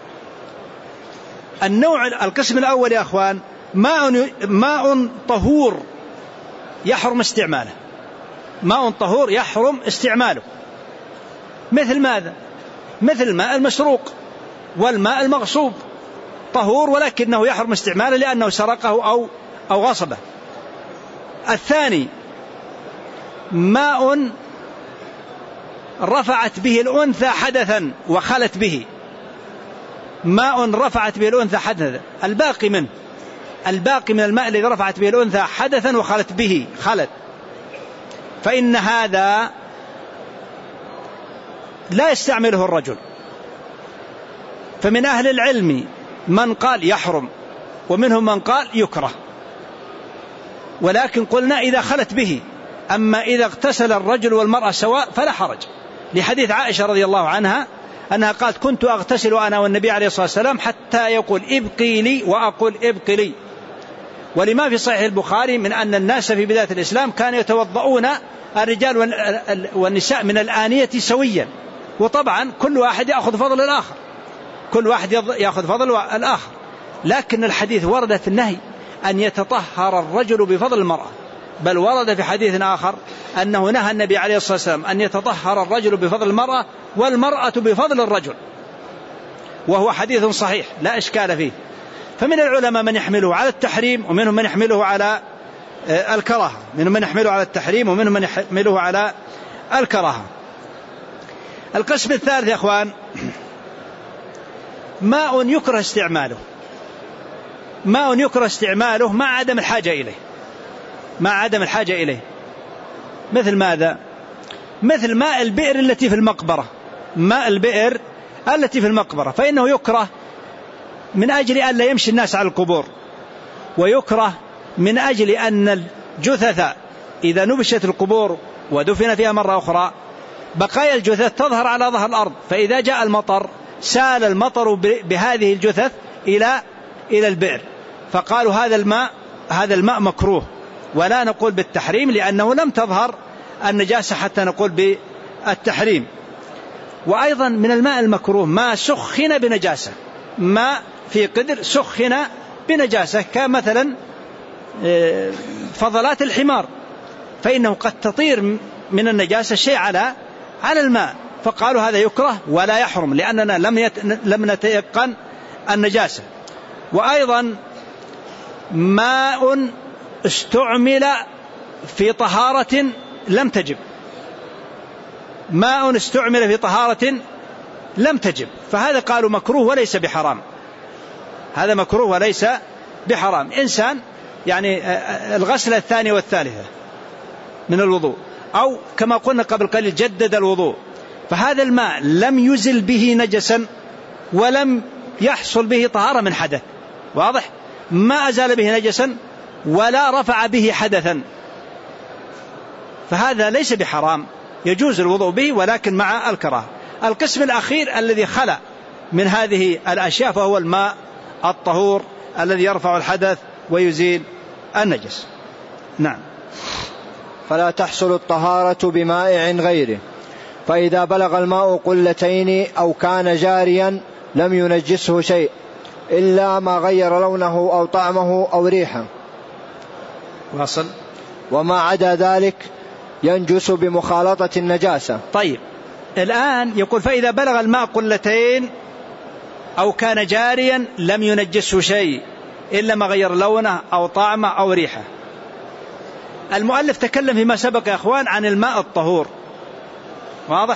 Speaker 1: النوع القسم الأول يا أخوان ماء ماء طهور يحرم استعماله، ماء طهور يحرم استعماله. مثل ماذا؟ مثل الماء المسروق والماء المغصوب، طهور ولكنه يحرم استعماله لأنه سرقه أو أو غصبه. الثاني ماء رفعت به الأنثى حدثا وخلت به، ماء رفعت به الأنثى حدثا، الباقي منه الباقي من الماء الذي رفعت به الأنثى حدثا وخلت به خلت، فإن هذا لا يستعمله الرجل. فمن أهل العلم من قال يحرم، ومنهم من قال يكره، ولكن قلنا إذا خلت به. أما إذا اغتسل الرجل والمرأة سواء فلا حرج، لحديث عائشة رضي الله عنها أنها قالت كنت أغتسل أنا والنبي عليه الصلاة والسلام حتى يقول ابقي لي وأقول ابقي لي. ولما في صحيح البخاري من أن الناس في بداية الإسلام كانوا يتوضؤون الرجال والنساء من الآنية سويا، وطبعا كل واحد يأخذ فضل الآخر كل واحد يأخذ فضل الآخر لكن الحديث ورد في النهي أن يتطهر الرجل بفضل المرأة، بل ورد في حديث آخر أنه نهى النبي عليه الصلاة والسلام أن يتطهر الرجل بفضل المرأة والمرأة بفضل الرجل، وهو حديث صحيح لا إشكال فيه. فمن العلماء من يحمله على التحريم، ومنهم من يحمله على الكراهة، منهم من يحمله على التحريم ومنهم من يحمله على الكراهة. القسم الثالث يا أخوان ماء يكره استعماله، ماء يكره استعماله مع عدم الحاجة إليه مع عدم الحاجة إليه مثل ماذا؟ مثل ماء البئر التي في المقبرة ماء البئر التي في المقبرة فإنه يكره من أجل أن لا يمشي الناس على القبور، ويكره من أجل أن الجثث إذا نبشت القبور ودفن فيها مرة أخرى بقايا الجثث تظهر على ظهر الأرض، فإذا جاء المطر سال المطر بهذه الجثث إلى إلى البئر، فقالوا هذا الماء هذا الماء مكروه، ولا نقول بالتحريم لأنه لم تظهر النجاسة حتى نقول بالتحريم. وأيضا من الماء المكروه ما سخن بنجاسة، ماء في قدر سخن بنجاسة كمثلا فضلات الحمار، فإنه قد تطير من النجاسة شيء على على الماء، فقالوا هذا يكره ولا يحرم لأننا لم يت... لم نتيقن النجاسة. وأيضا ماء استعمل في طهارة لم تجب ماء استعمل في طهارة لم تجب فهذا قالوا مكروه وليس بحرام هذا مكروه وليس بحرام. إنسان يعني الغسلة الثانية والثالثة من الوضوء، أو كما قلنا قبل قليل جدد الوضوء، فهذا الماء لم يزل به نجسا ولم يحصل به طهارة من حدث، واضح؟ ما أزال به نجسا ولا رفع به حدثا، فهذا ليس بحرام يجوز الوضوء به ولكن مع الكراهة. القسم الأخير الذي خلى من هذه الأشياء فهو الماء الطهور الذي يرفع الحدث ويزيل النجس. نعم.
Speaker 2: فلا تحصل الطهارة بمائع غيره، فإذا بلغ الماء قلتين أو كان جاريا لم ينجسه شيء إلا ما غير لونه أو طعمه أو ريحه،
Speaker 1: واصل،
Speaker 2: وما عدا ذلك ينجس بمخالطة النجاسة.
Speaker 1: طيب الآن يقول فإذا بلغ الماء قلتين أو كان جاريا لم ينجسه شيء إلا ما غير لونه أو طعمه أو ريحه. المؤلف تكلم فيما سبق يا أخوان عن الماء الطهور، واضح؟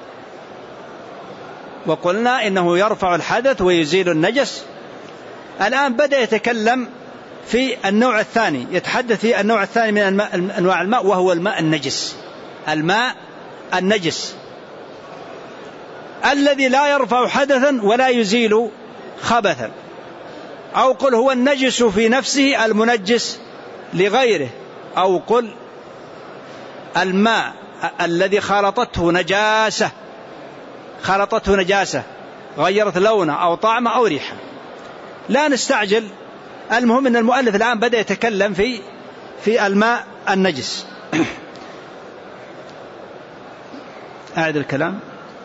Speaker 1: وقلنا إنه يرفع الحدث ويزيل النجس. الآن بدأ يتكلم في النوع الثاني، يتحدث في النوع الثاني من الماء أنواع الماء وهو الماء النجس الماء النجس الذي لا يرفع حدثا ولا يزيل خبثا، أو قل هو النجس في نفسه المنجس لغيره، أو قل الماء الذي خالطته نجاسة خالطته نجاسة غيرت لونه أو طعمه أو ريحه. لا نستعجل، المهم أن المؤلف الآن بدأ يتكلم في في الماء النجس. أعد الكلام.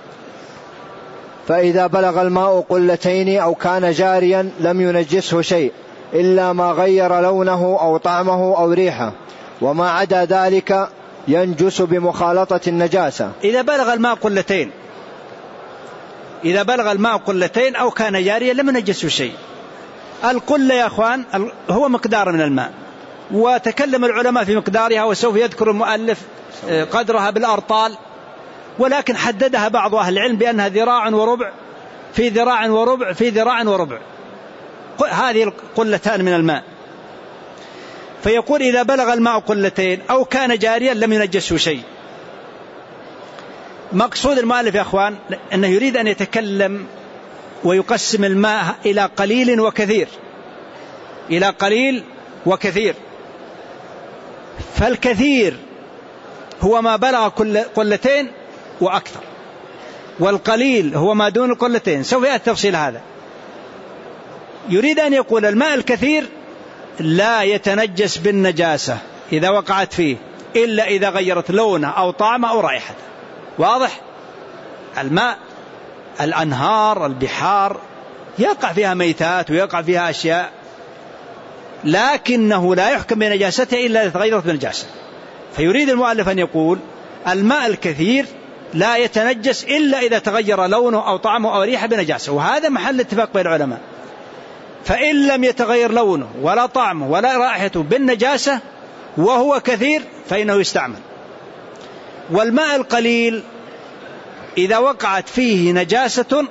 Speaker 2: فإذا بلغ الماء قلتين أو كان جاريا لم ينجسه شيء إلا ما غير لونه أو طعمه أو ريحه، وما عدا ذلك ينجس بمخالطة النجاسة.
Speaker 1: إذا بلغ الماء قلتين إذا بلغ الماء قلتين أو كان جاريا لم ينجسه شيء. القلة يا أخوان هو مقدار من الماء، وتكلم العلماء في مقدارها، وسوف يذكر المؤلف قدرها بالأرطال ولكن حددها بعض أهل العلم بأنها ذراع وربع في ذراع وربع في ذراع وربع، هذه القلتان من الماء. فيقول إذا بلغ الماء قلتين أو كان جاريا لم ينجسه شيء. مقصود المؤلف يا أخوان أنه يريد أن يتكلم ويقسم الماء إلى قليل وكثير، إلى قليل وكثير. فالكثير هو ما بلغ قلتين وأكثر، والقليل هو ما دون القلتين. سوف يأتي تفصيل هذا. يريد أن يقول الماء الكثير لا يتنجس بالنجاسة إذا وقعت فيه إلا إذا غيرت لونه أو طعمه أو رائحته. واضح؟ الماء الأنهار البحار يقع فيها ميتات ويقع فيها أشياء، لكنه لا يحكم بنجاسته إلا إذا تغيرت بالنجاسة. فيريد المؤلف أن يقول الماء الكثير لا يتنجس إلا إذا تغير لونه أو طعمه أو ريحه بنجاسة، وهذا محل اتفاق بين العلماء. فإن لم يتغير لونه ولا طعمه ولا رائحته بالنجاسة وهو كثير فإنه يستعمل. والماء القليل إذا وقعت فيه نجاسة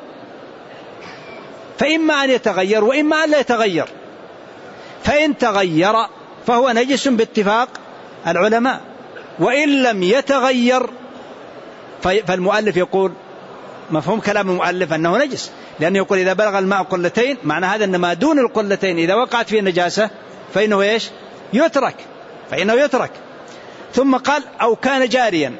Speaker 1: فإما أن يتغير وإما أن لا يتغير، فإن تغير فهو نجس باتفاق العلماء، وإن لم يتغير فالمؤلف يقول مفهوم كلام المؤلف أنه نجس، لأنه يقول إذا بلغ الماء قلتين، معنى هذا أن ما دون القلتين إذا وقعت فيه النجاسة فإنه إيش؟ يترك، فإنه يترك. ثم قال أو كان جاريا.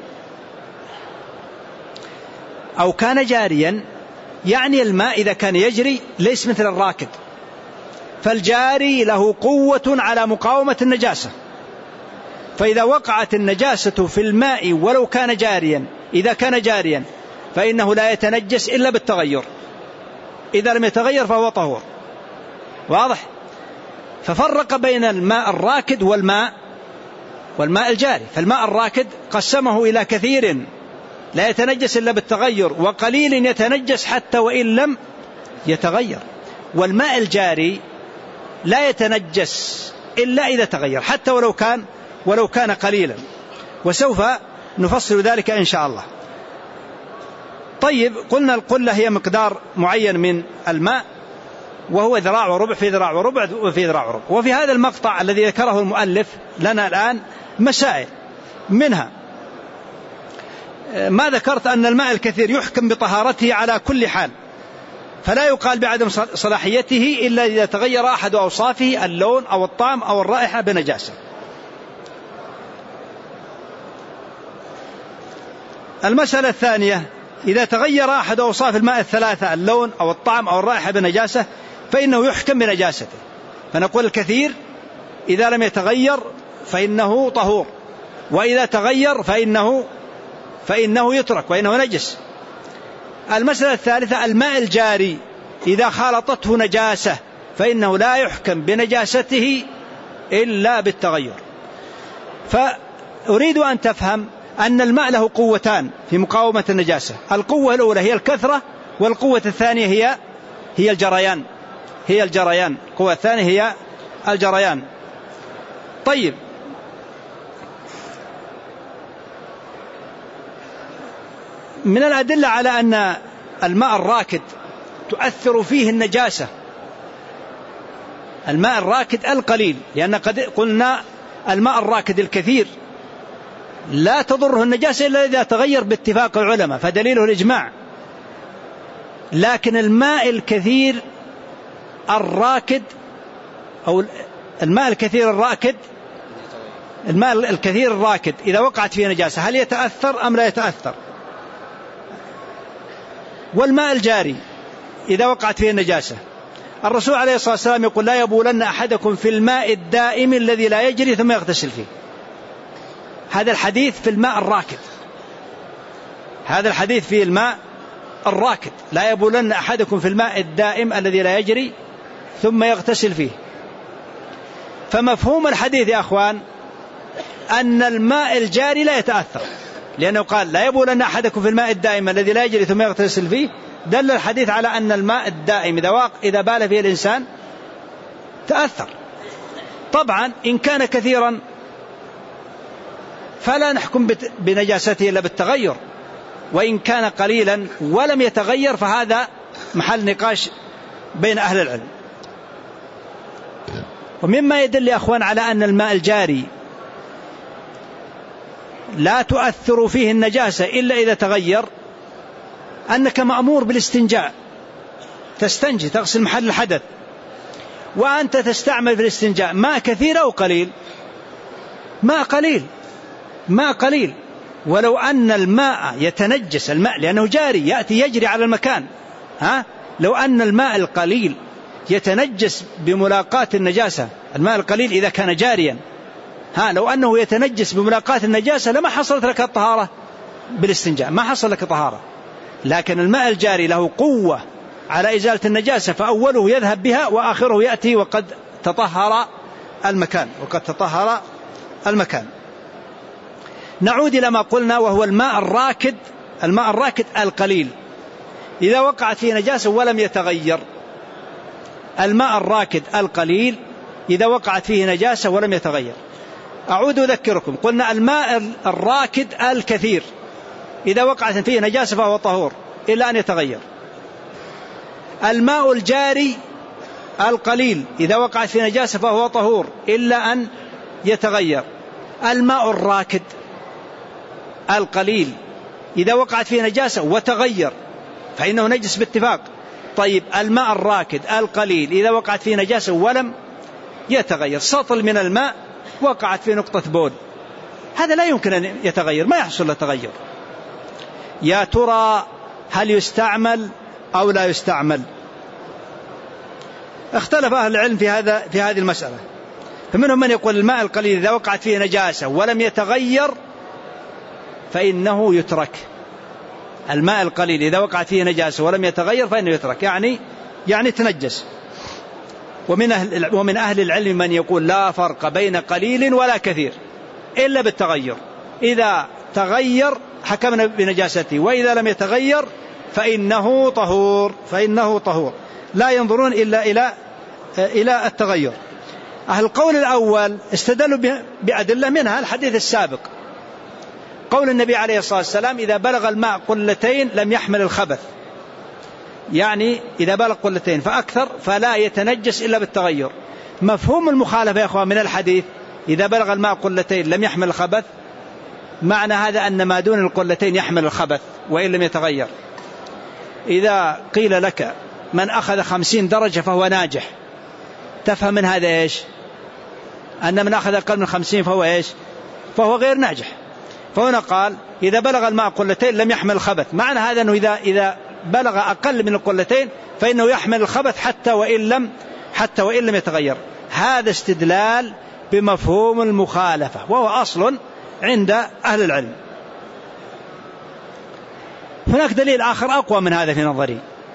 Speaker 1: أو كان جاريا يعني الماء إذا كان يجري ليس مثل الراكد، فالجاري له قوة على مقاومة النجاسة، فإذا وقعت النجاسة في الماء ولو كان جاريا، إذا كان جاريا فإنه لا يتنجس إلا بالتغير، إذا لم يتغير فهو طهور. واضح؟ ففرق بين الماء الراكد والماء والماء الجاري. فالماء الراكد قسمه إلى كثير لا يتنجس إلا بالتغير، وقليل يتنجس حتى وإن لم يتغير. والماء الجاري لا يتنجس إلا إذا تغير حتى ولو كان ولو كان قليلا، وسوف نفصل ذلك إن شاء الله. طيب، قلنا القلة هي مقدار معين من الماء، وهو ذراع وربع في ذراع وربع وفي ذراع وربع. وفي هذا المقطع الذي ذكره المؤلف لنا الآن مسائل، منها ما ذكرت أن الماء الكثير يحكم بطهارته على كل حال، فلا يقال بعدم صلاحيته إلا إذا تغير أحد أوصافه اللون أو الطعم أو الرائحة بنجاسة. المسألة الثانية، إذا تغير أحد أوصاف الماء الثلاثة اللون أو الطعم أو الرائحة بنجاسة فإنه يحكم بنجاسته. فنقول الكثير إذا لم يتغير فإنه طهور، وإذا تغير فإنه فإنه يترك وإنه نجس. المسألة الثالثة، الماء الجاري إذا خالطته نجاسة فإنه لا يحكم بنجاسته إلا بالتغير. فأريد أن تفهم أن الماء له قوتان في مقاومة النجاسة، القوة الأولى هي الكثرة، والقوة الثانية هي هي الجريان هي الجريان القوة الثانية هي الجريان. طيب، من الأدلة على أن الماء الراكد تؤثر فيه النجاسة الماء الراكد القليل، لأن قد قلنا الماء الراكد الكثير لا تضره النجاسة إلا إذا تغير باتفاق العلماء، فدليله الإجماع. لكن الماء الكثير الراكد أو الماء الكثير الراكد الماء الكثير الراكد إذا وقعت فيه نجاسة هل يتأثر أم لا يتأثر؟ والماء الجاري إذا وقعت فيه النجاسة، الرسول عليه الصلاة والسلام يقول لا يبولن أحدكم في الماء الدائم الذي لا يجري ثم يغتسل فيه. هذا الحديث في الماء الراكد هذا الحديث في الماء الراكد لا يبولن أحدكم في الماء الدائم الذي لا يجري ثم يغتسل فيه. فمفهوم الحديث يا أخوان أن الماء الجاري لا يتأثر، لأنه قال لا يبولن أحدكم في الماء الدائم الذي لا يجري ثم يغتسل فيه، دل الحديث على أن الماء الدائم إذا واق إذا بال فيه الإنسان تأثر. طبعا إن كان كثيرا فلا نحكم بنجاسته إلا بالتغير، وإن كان قليلا ولم يتغير فهذا محل نقاش بين أهل العلم. ومما يدل يا أخوان على أن الماء الجاري لا تؤثر فيه النجاسة إلا إذا تغير أنك مأمور بالاستنجاء، تستنجي تغسل محل الحدث، وأنت تستعمل في الاستنجاء ماء كثير أو قليل؟ ماء قليل، ماء قليل. ولو أن الماء يتنجس، الماء لأنه جاري يأتي يجري على المكان، ها؟ لو أن الماء القليل يتنجس بملاقاة النجاسة، الماء القليل إذا كان جاريا، ها، لو أنه يتنجس بملاقاة النجاسة لما حصلت لك الطهارة بالاستنجاء، ما حصل لك طهارة. لكن الماء الجاري له قوة على إزالة النجاسة، فأوله يذهب بها وآخره يأتي وقد تطهر المكان، وقد تطهر المكان. نعود إلى ما قلنا، وهو الماء الراكد. الماء الراكد القليل إذا وقعت فيه نجاسة ولم يتغير. الماء الراكد القليل إذا وقعت فيه نجاسة ولم يتغير. أعود أذكركم، قلنا الماء الراكد الكثير إذا وقعت فيه نجاسة فهو طهور إلا أن يتغير. الماء الجاري القليل إذا وقعت فيه نجاسة فهو طهور إلا أن يتغير. الماء الراكد القليل إذا وقعت فيه نجاسة وتغير فإنه نجس باتفاق. طيب الماء الراكد القليل إذا وقعت فيه نجاسة ولم يتغير، سطل من الماء وقعت فيه نقطة بول، هذا لا يمكن أن يتغير، ما يحصل له تغير. يا ترى هل يستعمل أو لا يستعمل؟ اختلف أهل العلم في هذا في هذه المسألة. فمنهم من يقول الماء القليل إذا وقعت فيه نجاسة ولم يتغير فإنه يترك. الماء القليل إذا وقعت فيه نجاسة ولم يتغير فإنه يترك، يعني يعني تنجس. ومن أهل ومن أهل العلم من يقول لا فرق بين قليل ولا كثير إلا بالتغير، إذا تغير حكمنا بنجاسته، وإذا لم يتغير فإنه طهور، فإنه طهور، لا ينظرون إلا إلى إلى التغير. أهل القول الأول استدلوا بأدلة، منها الحديث السابق، قول النبي عليه الصلاة والسلام إذا بلغ الماء قلتين لم يحمل الخبث، يعني إذا بلغ قلتين فأكثر فلا يتنجس إلا بالتغير. مفهوم المخالفة يا أخوان من الحديث إذا بلغ الماء قلتين لم يحمل الخبث، معنى هذا أن ما دون القلتين يحمل الخبث وإن لم يتغير. إذا قيل لك من أخذ خمسين درجة فهو ناجح، تفهم من هذا إيش؟ أن من أخذ أقل من خمسين فهو إيش؟ فهو غير ناجح. فهنا قال إذا بلغ الماء قلتين لم يحمل الخبث، معنى هذا أنه إذا إذا بلغ أقل من القلتين فإنه يحمل الخبث حتى وإن لم حتى وإن لم يتغير. هذا استدلال بمفهوم المخالفة، وهو أصل عند أهل العلم. هناك دليل آخر أقوى من هذا في نظري،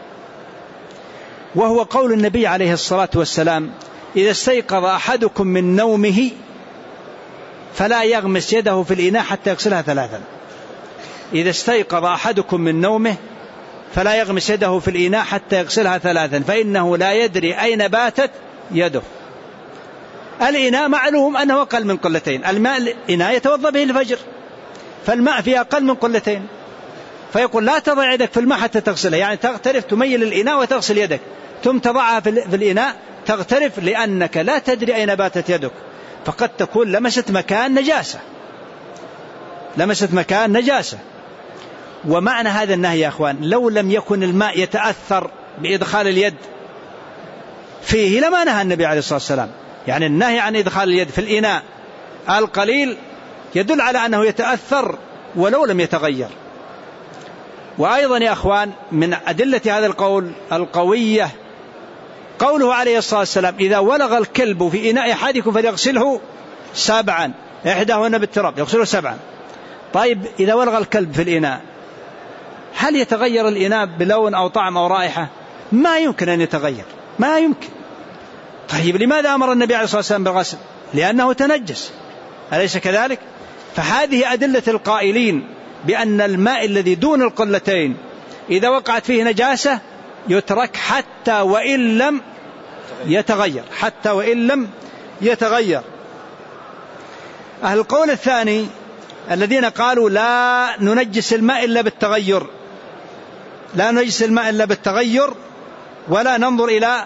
Speaker 1: وهو قول النبي عليه الصلاة والسلام إذا استيقظ أحدكم من نومه فلا يغمس يده في الإناء حتى يغسلها ثلاثا. إذا استيقظ أحدكم من نومه فلا يغمس يده في الإناء حتى يغسلها ثلاثا فإنه لا يدري أين باتت يده. الإناء معلوم أنه أقل من قلتين، الماء الإناء يتوضأ به الفجر، فالماء فيه أقل من قلتين، فيقول لا تضع يدك في الماء حتى تغسلها، يعني تغترف تميل الإناء وتغسل يدك ثم تضعها في الإناء تغترف، لأنك لا تدري أين باتت يدك، فقد تكون لمست مكان نجاسة، لمست مكان نجاسة. ومعنى هذا النهي يا أخوان لو لم يكن الماء يتأثر بإدخال اليد فيه لما نهى النبي عليه الصلاة والسلام. يعني النهي عن إدخال اليد في الإناء القليل يدل على أنه يتأثر ولو لم يتغير. وأيضا يا أخوان من أدلة هذا القول القوية قوله عليه الصلاة والسلام إذا ولغ الكلب في إناء أحدكم فليغسله سبعا، إحداهن بالتراب، يغسله سبعا. طيب إذا ولغ الكلب في الإناء هل يتغير الإناء بلون أو طعم أو رائحة؟ ما يمكن أن يتغير، ما يمكن. طيب لماذا أمر النبي عليه الصلاة والسلام بالغسل؟ لأنه تنجس، أليس كذلك؟ فهذه أدلة القائلين بأن الماء الذي دون القلتين إذا وقعت فيه نجاسة يترك حتى وإن لم يتغير، حتى وإن لم يتغير. أهل القول الثاني الذين قالوا لا ننجس الماء إلا بالتغير، لا ننجس الماء إلا بالتغير، ولا ننظر إلى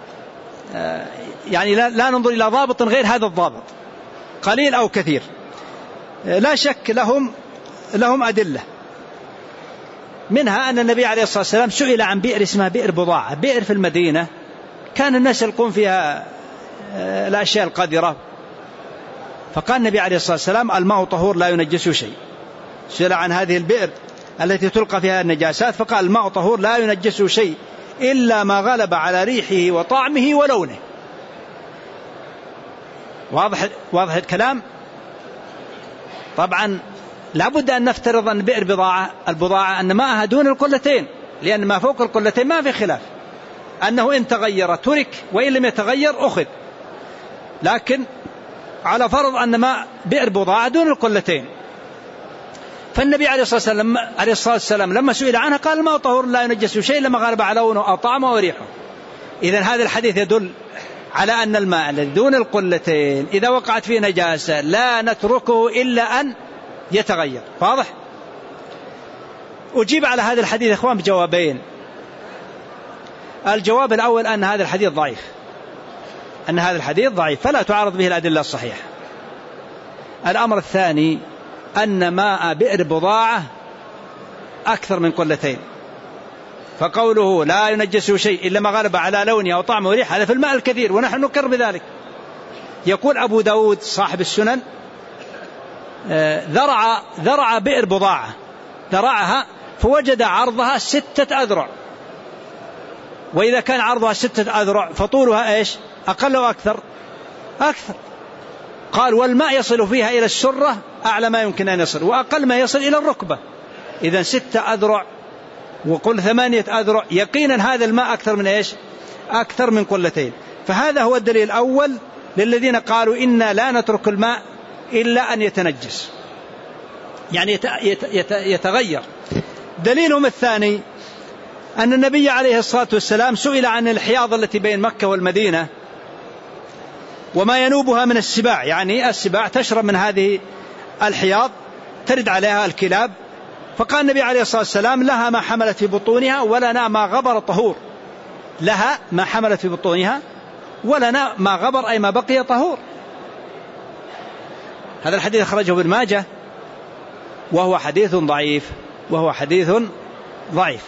Speaker 1: يعني لا, لا ننظر إلى ضابط غير هذا الضابط قليل أو كثير. لا شك لهم لهم أدلة، منها أن النبي عليه الصلاة والسلام سئل عن بئر اسمها بئر بضاعة، بئر في المدينة كان الناس يلقون فيها الأشياء القذرة، فقال النبي عليه الصلاة والسلام الماء طهور لا ينجسه شيء. سئل عن هذه البئر التي تلقى فيها النجاسات فقال الماء طهور لا ينجسه شيء إلا ما غلب على ريحه وطعمه ولونه. واضح واضح الكلام. طبعا لابد أن نفترض أن بئر بضاعة البضاعة أن ماءها دون القلتين، لأن ما فوق القلتين ما في خلاف أنه إن تغير ترك وإن لم يتغير أخذ، لكن على فرض أن ماء بئر بضاعة دون القلتين. فالنبي عليه الصلاة والسلام, عليه الصلاة والسلام لما سئل عنها قال الماء طهور لا ينجسه شيء لما غلب على لونه أو طعمه وريحه. إذن هذا الحديث يدل على أن الماء الذي دون القلتين إذا وقعت فيه نجاسة لا نتركه إلا أن يتغير. واضح؟ أجيب على هذا الحديث إخوان بجوابين. الجواب الأول أن هذا الحديث ضعيف، أن هذا الحديث ضعيف فلا تعارض به الأدلة الصحيحة. الأمر الثاني أن ماء بئر بضاعة أكثر من قلتين، فقوله لا ينجسه شيء إلا ما غلب على لونه أو طعمه وريحه هذا في الماء الكثير، ونحن نكر بذلك. يقول أبو داود صاحب السنن ذرع ذرع بئر بضاعة، ذرعها فوجد عرضها ستة أذرع، وإذا كان عرضها ستة أذرع فطولها إيش؟ أقل أو أكثر؟ أكثر. قال والماء يصل فيها إلى السرة أعلى ما يمكن أن يصل، وأقل ما يصل إلى الركبة. إذن ستة أذرع وقل ثمانية أذرع، يقينا هذا الماء أكثر من إيش؟ أكثر من قلتين. فهذا هو الدليل الأول للذين قالوا إنا لا نترك الماء إلا أن يتنجس، يعني يتغير. دليلهم الثاني أن النبي عليه الصلاة والسلام سئل عن الحياض التي بين مكة والمدينة وما ينوبها من السباع، يعني السباع تشرب من هذه الحياض ترد عليها الكلاب، فقال النبي عليه الصلاة والسلام لها ما حملت في بطونها ولنا ما غبر طهور، لها ما حملت في بطونها ولنا ما غبر أي ما بقي طهور. هذا الحديث أخرجه ابن ماجه وهو حديث ضعيف، وهو حديث ضعيف.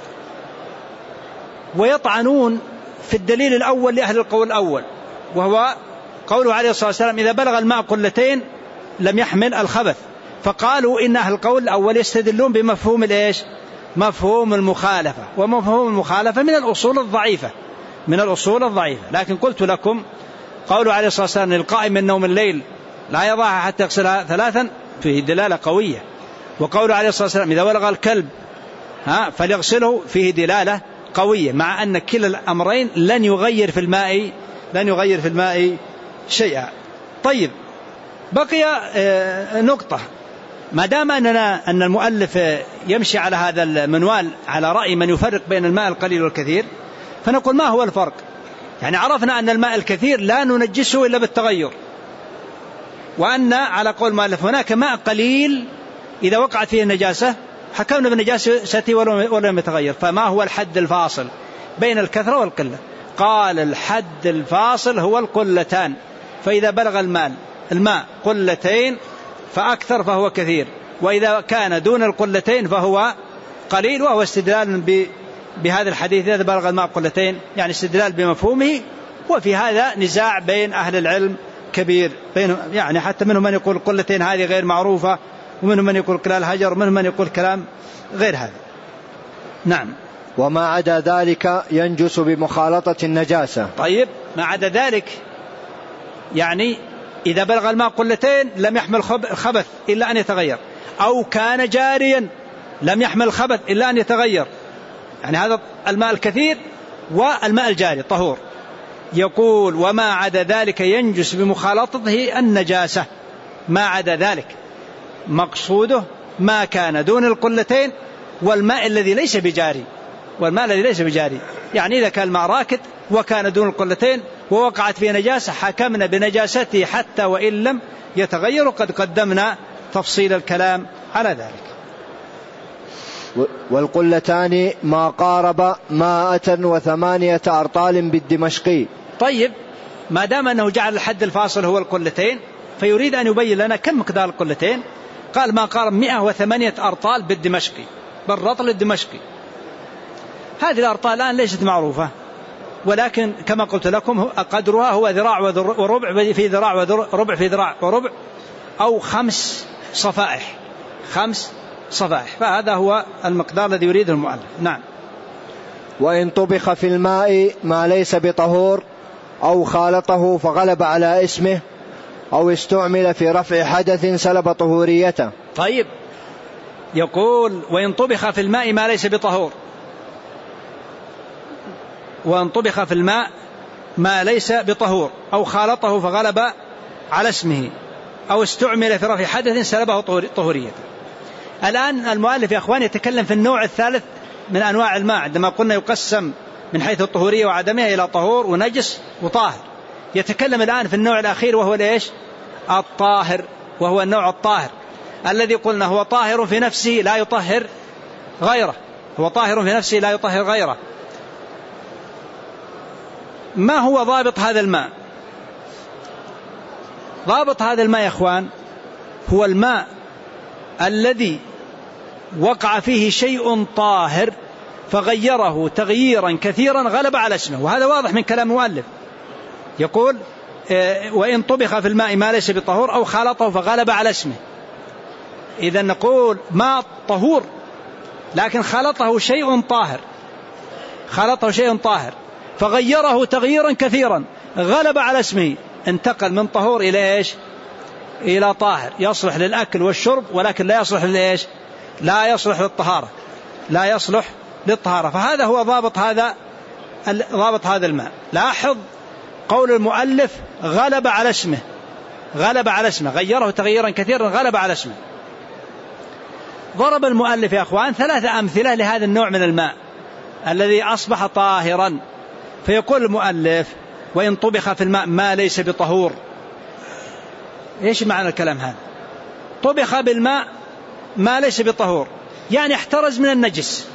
Speaker 1: ويطعنون في الدليل الأول لأهل القول الأول، وهو قوله عليه الصلاة والسلام إذا بلغ الماء قلتين لم يحمل الخبث، فقالوا إن أهل القول الأول يستدلون بمفهوم الإيش؟ مفهوم المخالفة، ومفهوم المخالفة من الأصول الضعيفة، من الأصول الضعيفة. لكن قلت لكم قوله عليه الصلاة والسلام القائم من نوم الليل لا يضعها حتى يغسلها ثلاثا فيه دلالة قوية، وقوله عليه الصلاة والسلام إذا ولغ الكلب ها فليغسله فيه دلالة قوية، مع أن كلا الأمرين لن يغير في الماء لن يغير في الماء شيئا. طيب بقي نقطة، ما دام أننا أن المؤلف يمشي على هذا المنوال على رأي من يفرق بين الماء القليل والكثير، فنقول ما هو الفرق؟ يعني عرفنا أن الماء الكثير لا ننجسه إلا بالتغير، وأن على قول المؤلف هناك ماء قليل إذا وقعت فيه النجاسة حكمنا بالنجاسة ولم يتغير. فما هو الحد الفاصل بين الكثرة والقلة؟ قال الحد الفاصل هو القلتان، فإذا بلغ الماء الماء قلتين فأكثر فهو كثير، وإذا كان دون القلتين فهو قليل، وهو استدلال بهذا الحديث إذا بلغ الماء قلتين، يعني استدلال بمفهومه. وفي هذا نزاع بين أهل العلم كبير، بين يعني حتى منهم من يقول قلتين هذه غير معروفة، ومنهم من يقول كلام الهجر، ومنهم من يقول كلام غير هذا. نعم.
Speaker 2: وما عدا ذلك ينجس بمخالطة النجاسة.
Speaker 1: طيب ما عدا ذلك يعني إذا بلغ الماء قلتين لم يحمل الخبث إلا أن يتغير، أو كان جاريا لم يحمل الخبث إلا أن يتغير، يعني هذا الماء الكثير والماء الجاري طهور. يقول وما عدا ذلك ينجس بمخالطته النجاسة. ما عدا ذلك مقصوده ما كان دون القلتين والماء الذي ليس بجاري، والماء الذي ليس بجاري يعني إذا كان الماء راكد وكان دون القلتين ووقعت فيه نجاسة حكمنا بنجاسته حتى وإن لم يتغير، وقد قدمنا تفصيل الكلام على ذلك.
Speaker 2: والقلتان ما قارب مائة وثمانية أرطال بالدمشقي.
Speaker 1: طيب، ما دام أنه جعل الحد الفاصل هو القلتين، فيريد أن يبين لنا كم مقدار القلتين. قال ما قارب مائة وثمانية أرطال بالدمشقي، بالرطل الدمشقي. هذه الأرطال الآن ليست معروفة، ولكن كما قلت لكم قدرها هو ذراع وربع في ذراع وربع في ذراع وربع، أو خمس صفائح، خمس صفائح. فهذا هو المقدار الذي يريده المؤلف. نعم.
Speaker 2: وإن طبخ في الماء ما ليس بطهور أو خالطه فغلب على اسمه أو استعمل في رفع حدث سلب طهوريته.
Speaker 1: طيب، يقول وإن طبخ في الماء ما ليس بطهور، وإن طبخ في الماء ما ليس بطهور أو خالطه فغلب على اسمه أو استعمل في رفع حدث سلبه طهوريته. الآن المؤلف يا أخوان يتكلم في النوع الثالث من أنواع الماء، عندما قلنا يقسم من حيث الطهورية وعدمها إلى طهور ونجس وطاهر. يتكلم الآن في النوع الأخير وهو ليش؟ الطاهر، وهو النوع الطاهر الذي قلنا هو طاهر في نفسه لا يطهر غيره، هو طاهر في نفسه لا يطهر غيره. ما هو ضابط هذا الماء؟ ضابط هذا الماء يا أخوان هو الماء الذي وقع فيه شيء طاهر فغيره تغييرا كثيرا غلب على اسمه، وهذا واضح من كلام المؤلف. يقول وإن طبخ في الماء ما ليس بطهور أو خالطه فغلب على اسمه. إذا نقول ماء طهور لكن خلطه شيء طاهر، خلطه شيء طاهر فغيره تغييرا كثيرا غلب على اسمه، انتقل من طهور إلى إيش؟ إلى طاهر، يصلح للأكل والشرب ولكن لا يصلح لإيش؟ لا يصلح للطهارة، لا يصلح للطهارة. فهذا هو ضابط هذا ضابط هذا الماء. لاحظ قول المؤلف غلب على اسمه، غلب على اسمه، غيره تغييرا كثيرا غلب على اسمه. ضرب المؤلف يا أخوان ثلاثة أمثلة لهذا النوع من الماء الذي أصبح طاهرا. فيقول المؤلف وإن طبخ في الماء ما ليس بطهور. إيش معنى الكلام هذا؟ طبخ بالماء ما ليس بطهور، يعني احترز من النجس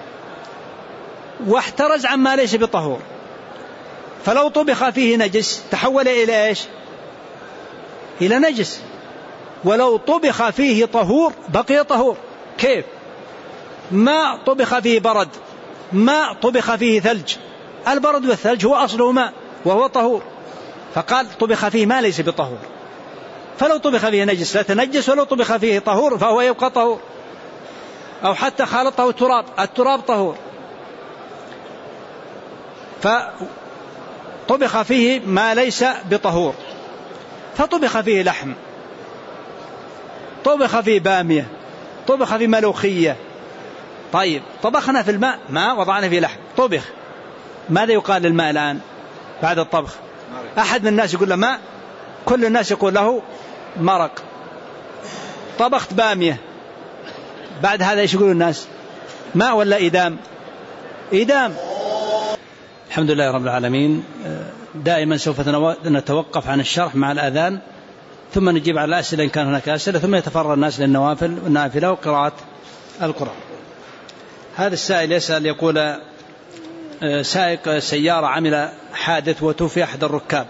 Speaker 1: واحترز عن ما ليس بطهور. فلو طبخ فيه نجس تحول إلى إيش؟ إلى نجس. ولو طبخ فيه طهور بقي طهور. كيف؟ ماء طبخ فيه برد، ماء طبخ فيه ثلج، البرد والثلج هو أصله ماء وهو طهور، فقال طبخ فيه ما ليس بطهور. فلو طبخ فيه نجس لا تنجس، ولو طبخ فيه طهور فهو يبقى طهور. أو حتى خالطه تراب، التراب طهور. فطبخ فيه ما ليس بطهور، فطبخ فيه لحم، طبخ فيه بامية، طبخ فيه ملوخية. طيب طبخنا في الماء ما وضعنا فيه لحم، طبخ، ماذا يقال للماء الآن بعد الطبخ؟ أحد من الناس يقول له ماء، كل الناس يقول له مرق. طبخت بامية، بعد هذا ايش يقولون الناس؟ ماء ولا إدام؟ إدام. الحمد لله رب العالمين. دائما سوف نتوقف عن الشرح مع الأذان، ثم نجيب على الأسئلة إن كان هناك أسئلة، ثم يتفرغ الناس للنوافل والنافلة وقراءة القرآن. هذا السائل يسأل يقول سائق سيارة عمل حادث وتوفي أحد الركاب،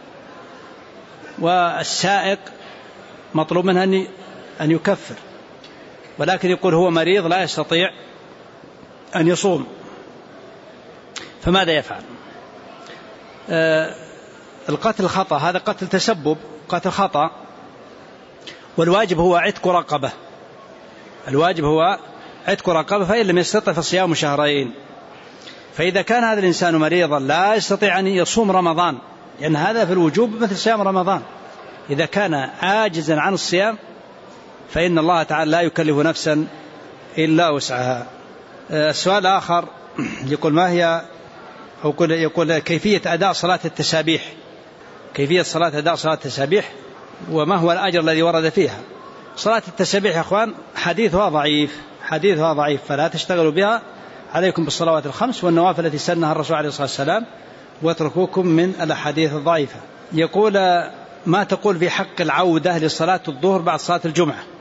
Speaker 1: والسائق مطلوب منه أن يكفر، ولكن يقول هو مريض لا يستطيع أن يصوم، فماذا يفعل؟ آه القتل خطأ، هذا قتل تسبب، قتل خطأ، والواجب هو عتق رقبة، الواجب هو عتق رقبة، فإن لم يستطع فصيام شهرين. فإذا كان هذا الإنسان مريضا لا يستطيع أن يصوم رمضان، لأن هذا في الوجوب مثل صيام رمضان، إذا كان عاجزا عن الصيام فإن الله تعالى لا يكلف نفسا إلا وسعها. السؤال الآخر يقول ما هي أو يقول كيفية أداء صلاة التسابيح، كيفية صلاة أداء صلاة التسابيح وما هو الأجر الذي ورد فيها؟ صلاة التسابيح يا أخوان حديثها ضعيف، حديثها ضعيف، فلا تشتغلوا بها، عليكم بالصلوات الخمس والنوافل التي سنها الرسول عليه الصلاة والسلام، واتركوكم من الأحاديث الضعيفة. يقول ما تقول في حق العودة لصلاة الظهر بعد صلاة الجمعة؟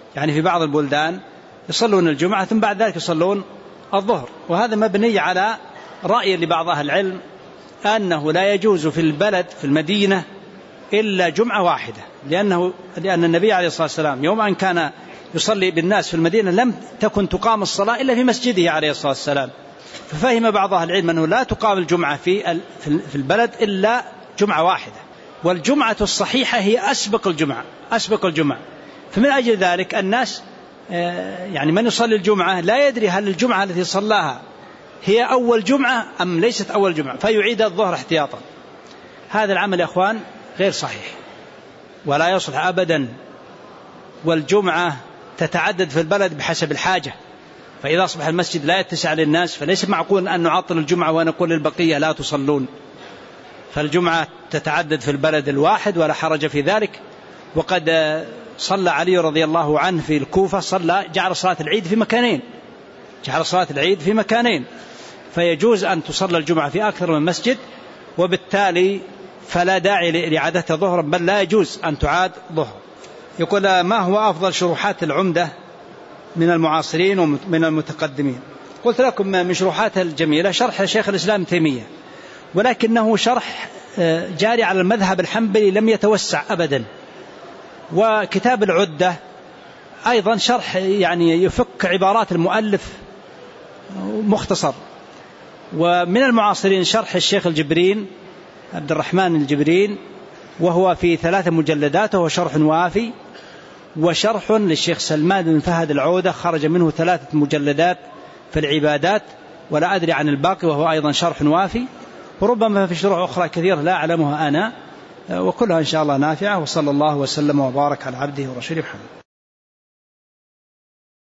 Speaker 1: يعني في بعض البلدان يصلون الجمعة ثم بعد ذلك يصلون الظهر، وهذا مبني على رأي لبعض أهل العلم أنه لا يجوز في البلد في المدينة إلا جمعة واحدة، لأنه لأن النبي عليه الصلاة والسلام يوم أن كان يصلي بالناس في المدينة لم تكن تقام الصلاة إلا في مسجده عليه الصلاة والسلام، ففهم بعض أهل العلم أنه لا تقام الجمعة في في البلد إلا جمعة واحدة، والجمعة الصحيحة هي أسبق الجمعة أسبق الجمعة. فمن أجل ذلك الناس يعني من يصلي الجمعة لا يدري هل الجمعة التي صلاها هي أول جمعة أم ليست أول جمعة، فيعيد الظهر احتياطا. هذا العمل يا أخوان غير صحيح ولا يصلح أبدا، والجمعة تتعدد في البلد بحسب الحاجة، فإذا أصبح المسجد لا يتسع للناس فليس معقول أن نعطل الجمعة ونقول للبقية لا تصلون، فالجمعة تتعدد في البلد الواحد ولا حرج في ذلك. وقد صلى علي رضي الله عنه في الكوفة، صلى جعل صلاة العيد في مكانين جعل صلاة العيد في مكانين فيجوز أن تصلى الجمعة في أكثر من مسجد، وبالتالي فلا داعي لإعادتها ظهرا، بل لا يجوز أن تعاد ظهر. يقول ما هو أفضل شروحات العمدة من المعاصرين ومن المتقدمين؟ قلت لكم من شروحاتها الجميلة شرح شيخ الإسلام تيمية، ولكنه شرح جاري على المذهب الحنبلي لم يتوسع أبدا. وكتاب العدة أيضا شرح يعني يفك عبارات المؤلف مختصر. ومن المعاصرين شرح الشيخ الجبرين عبد الرحمن الجبرين، وهو في ثلاث مجلدات وهو شرح وافي، وشرح للشيخ سلمان بن فهد العودة خرج منه ثلاثة مجلدات في العبادات، ولا أدري عن الباقي وهو أيضا شرح وافي، وربما في شروح أخرى كثيرة لا أعلمها أنا، وكلها إن شاء الله نافعة. وصلى الله وسلم وبارك على عبده ورسوله محمد.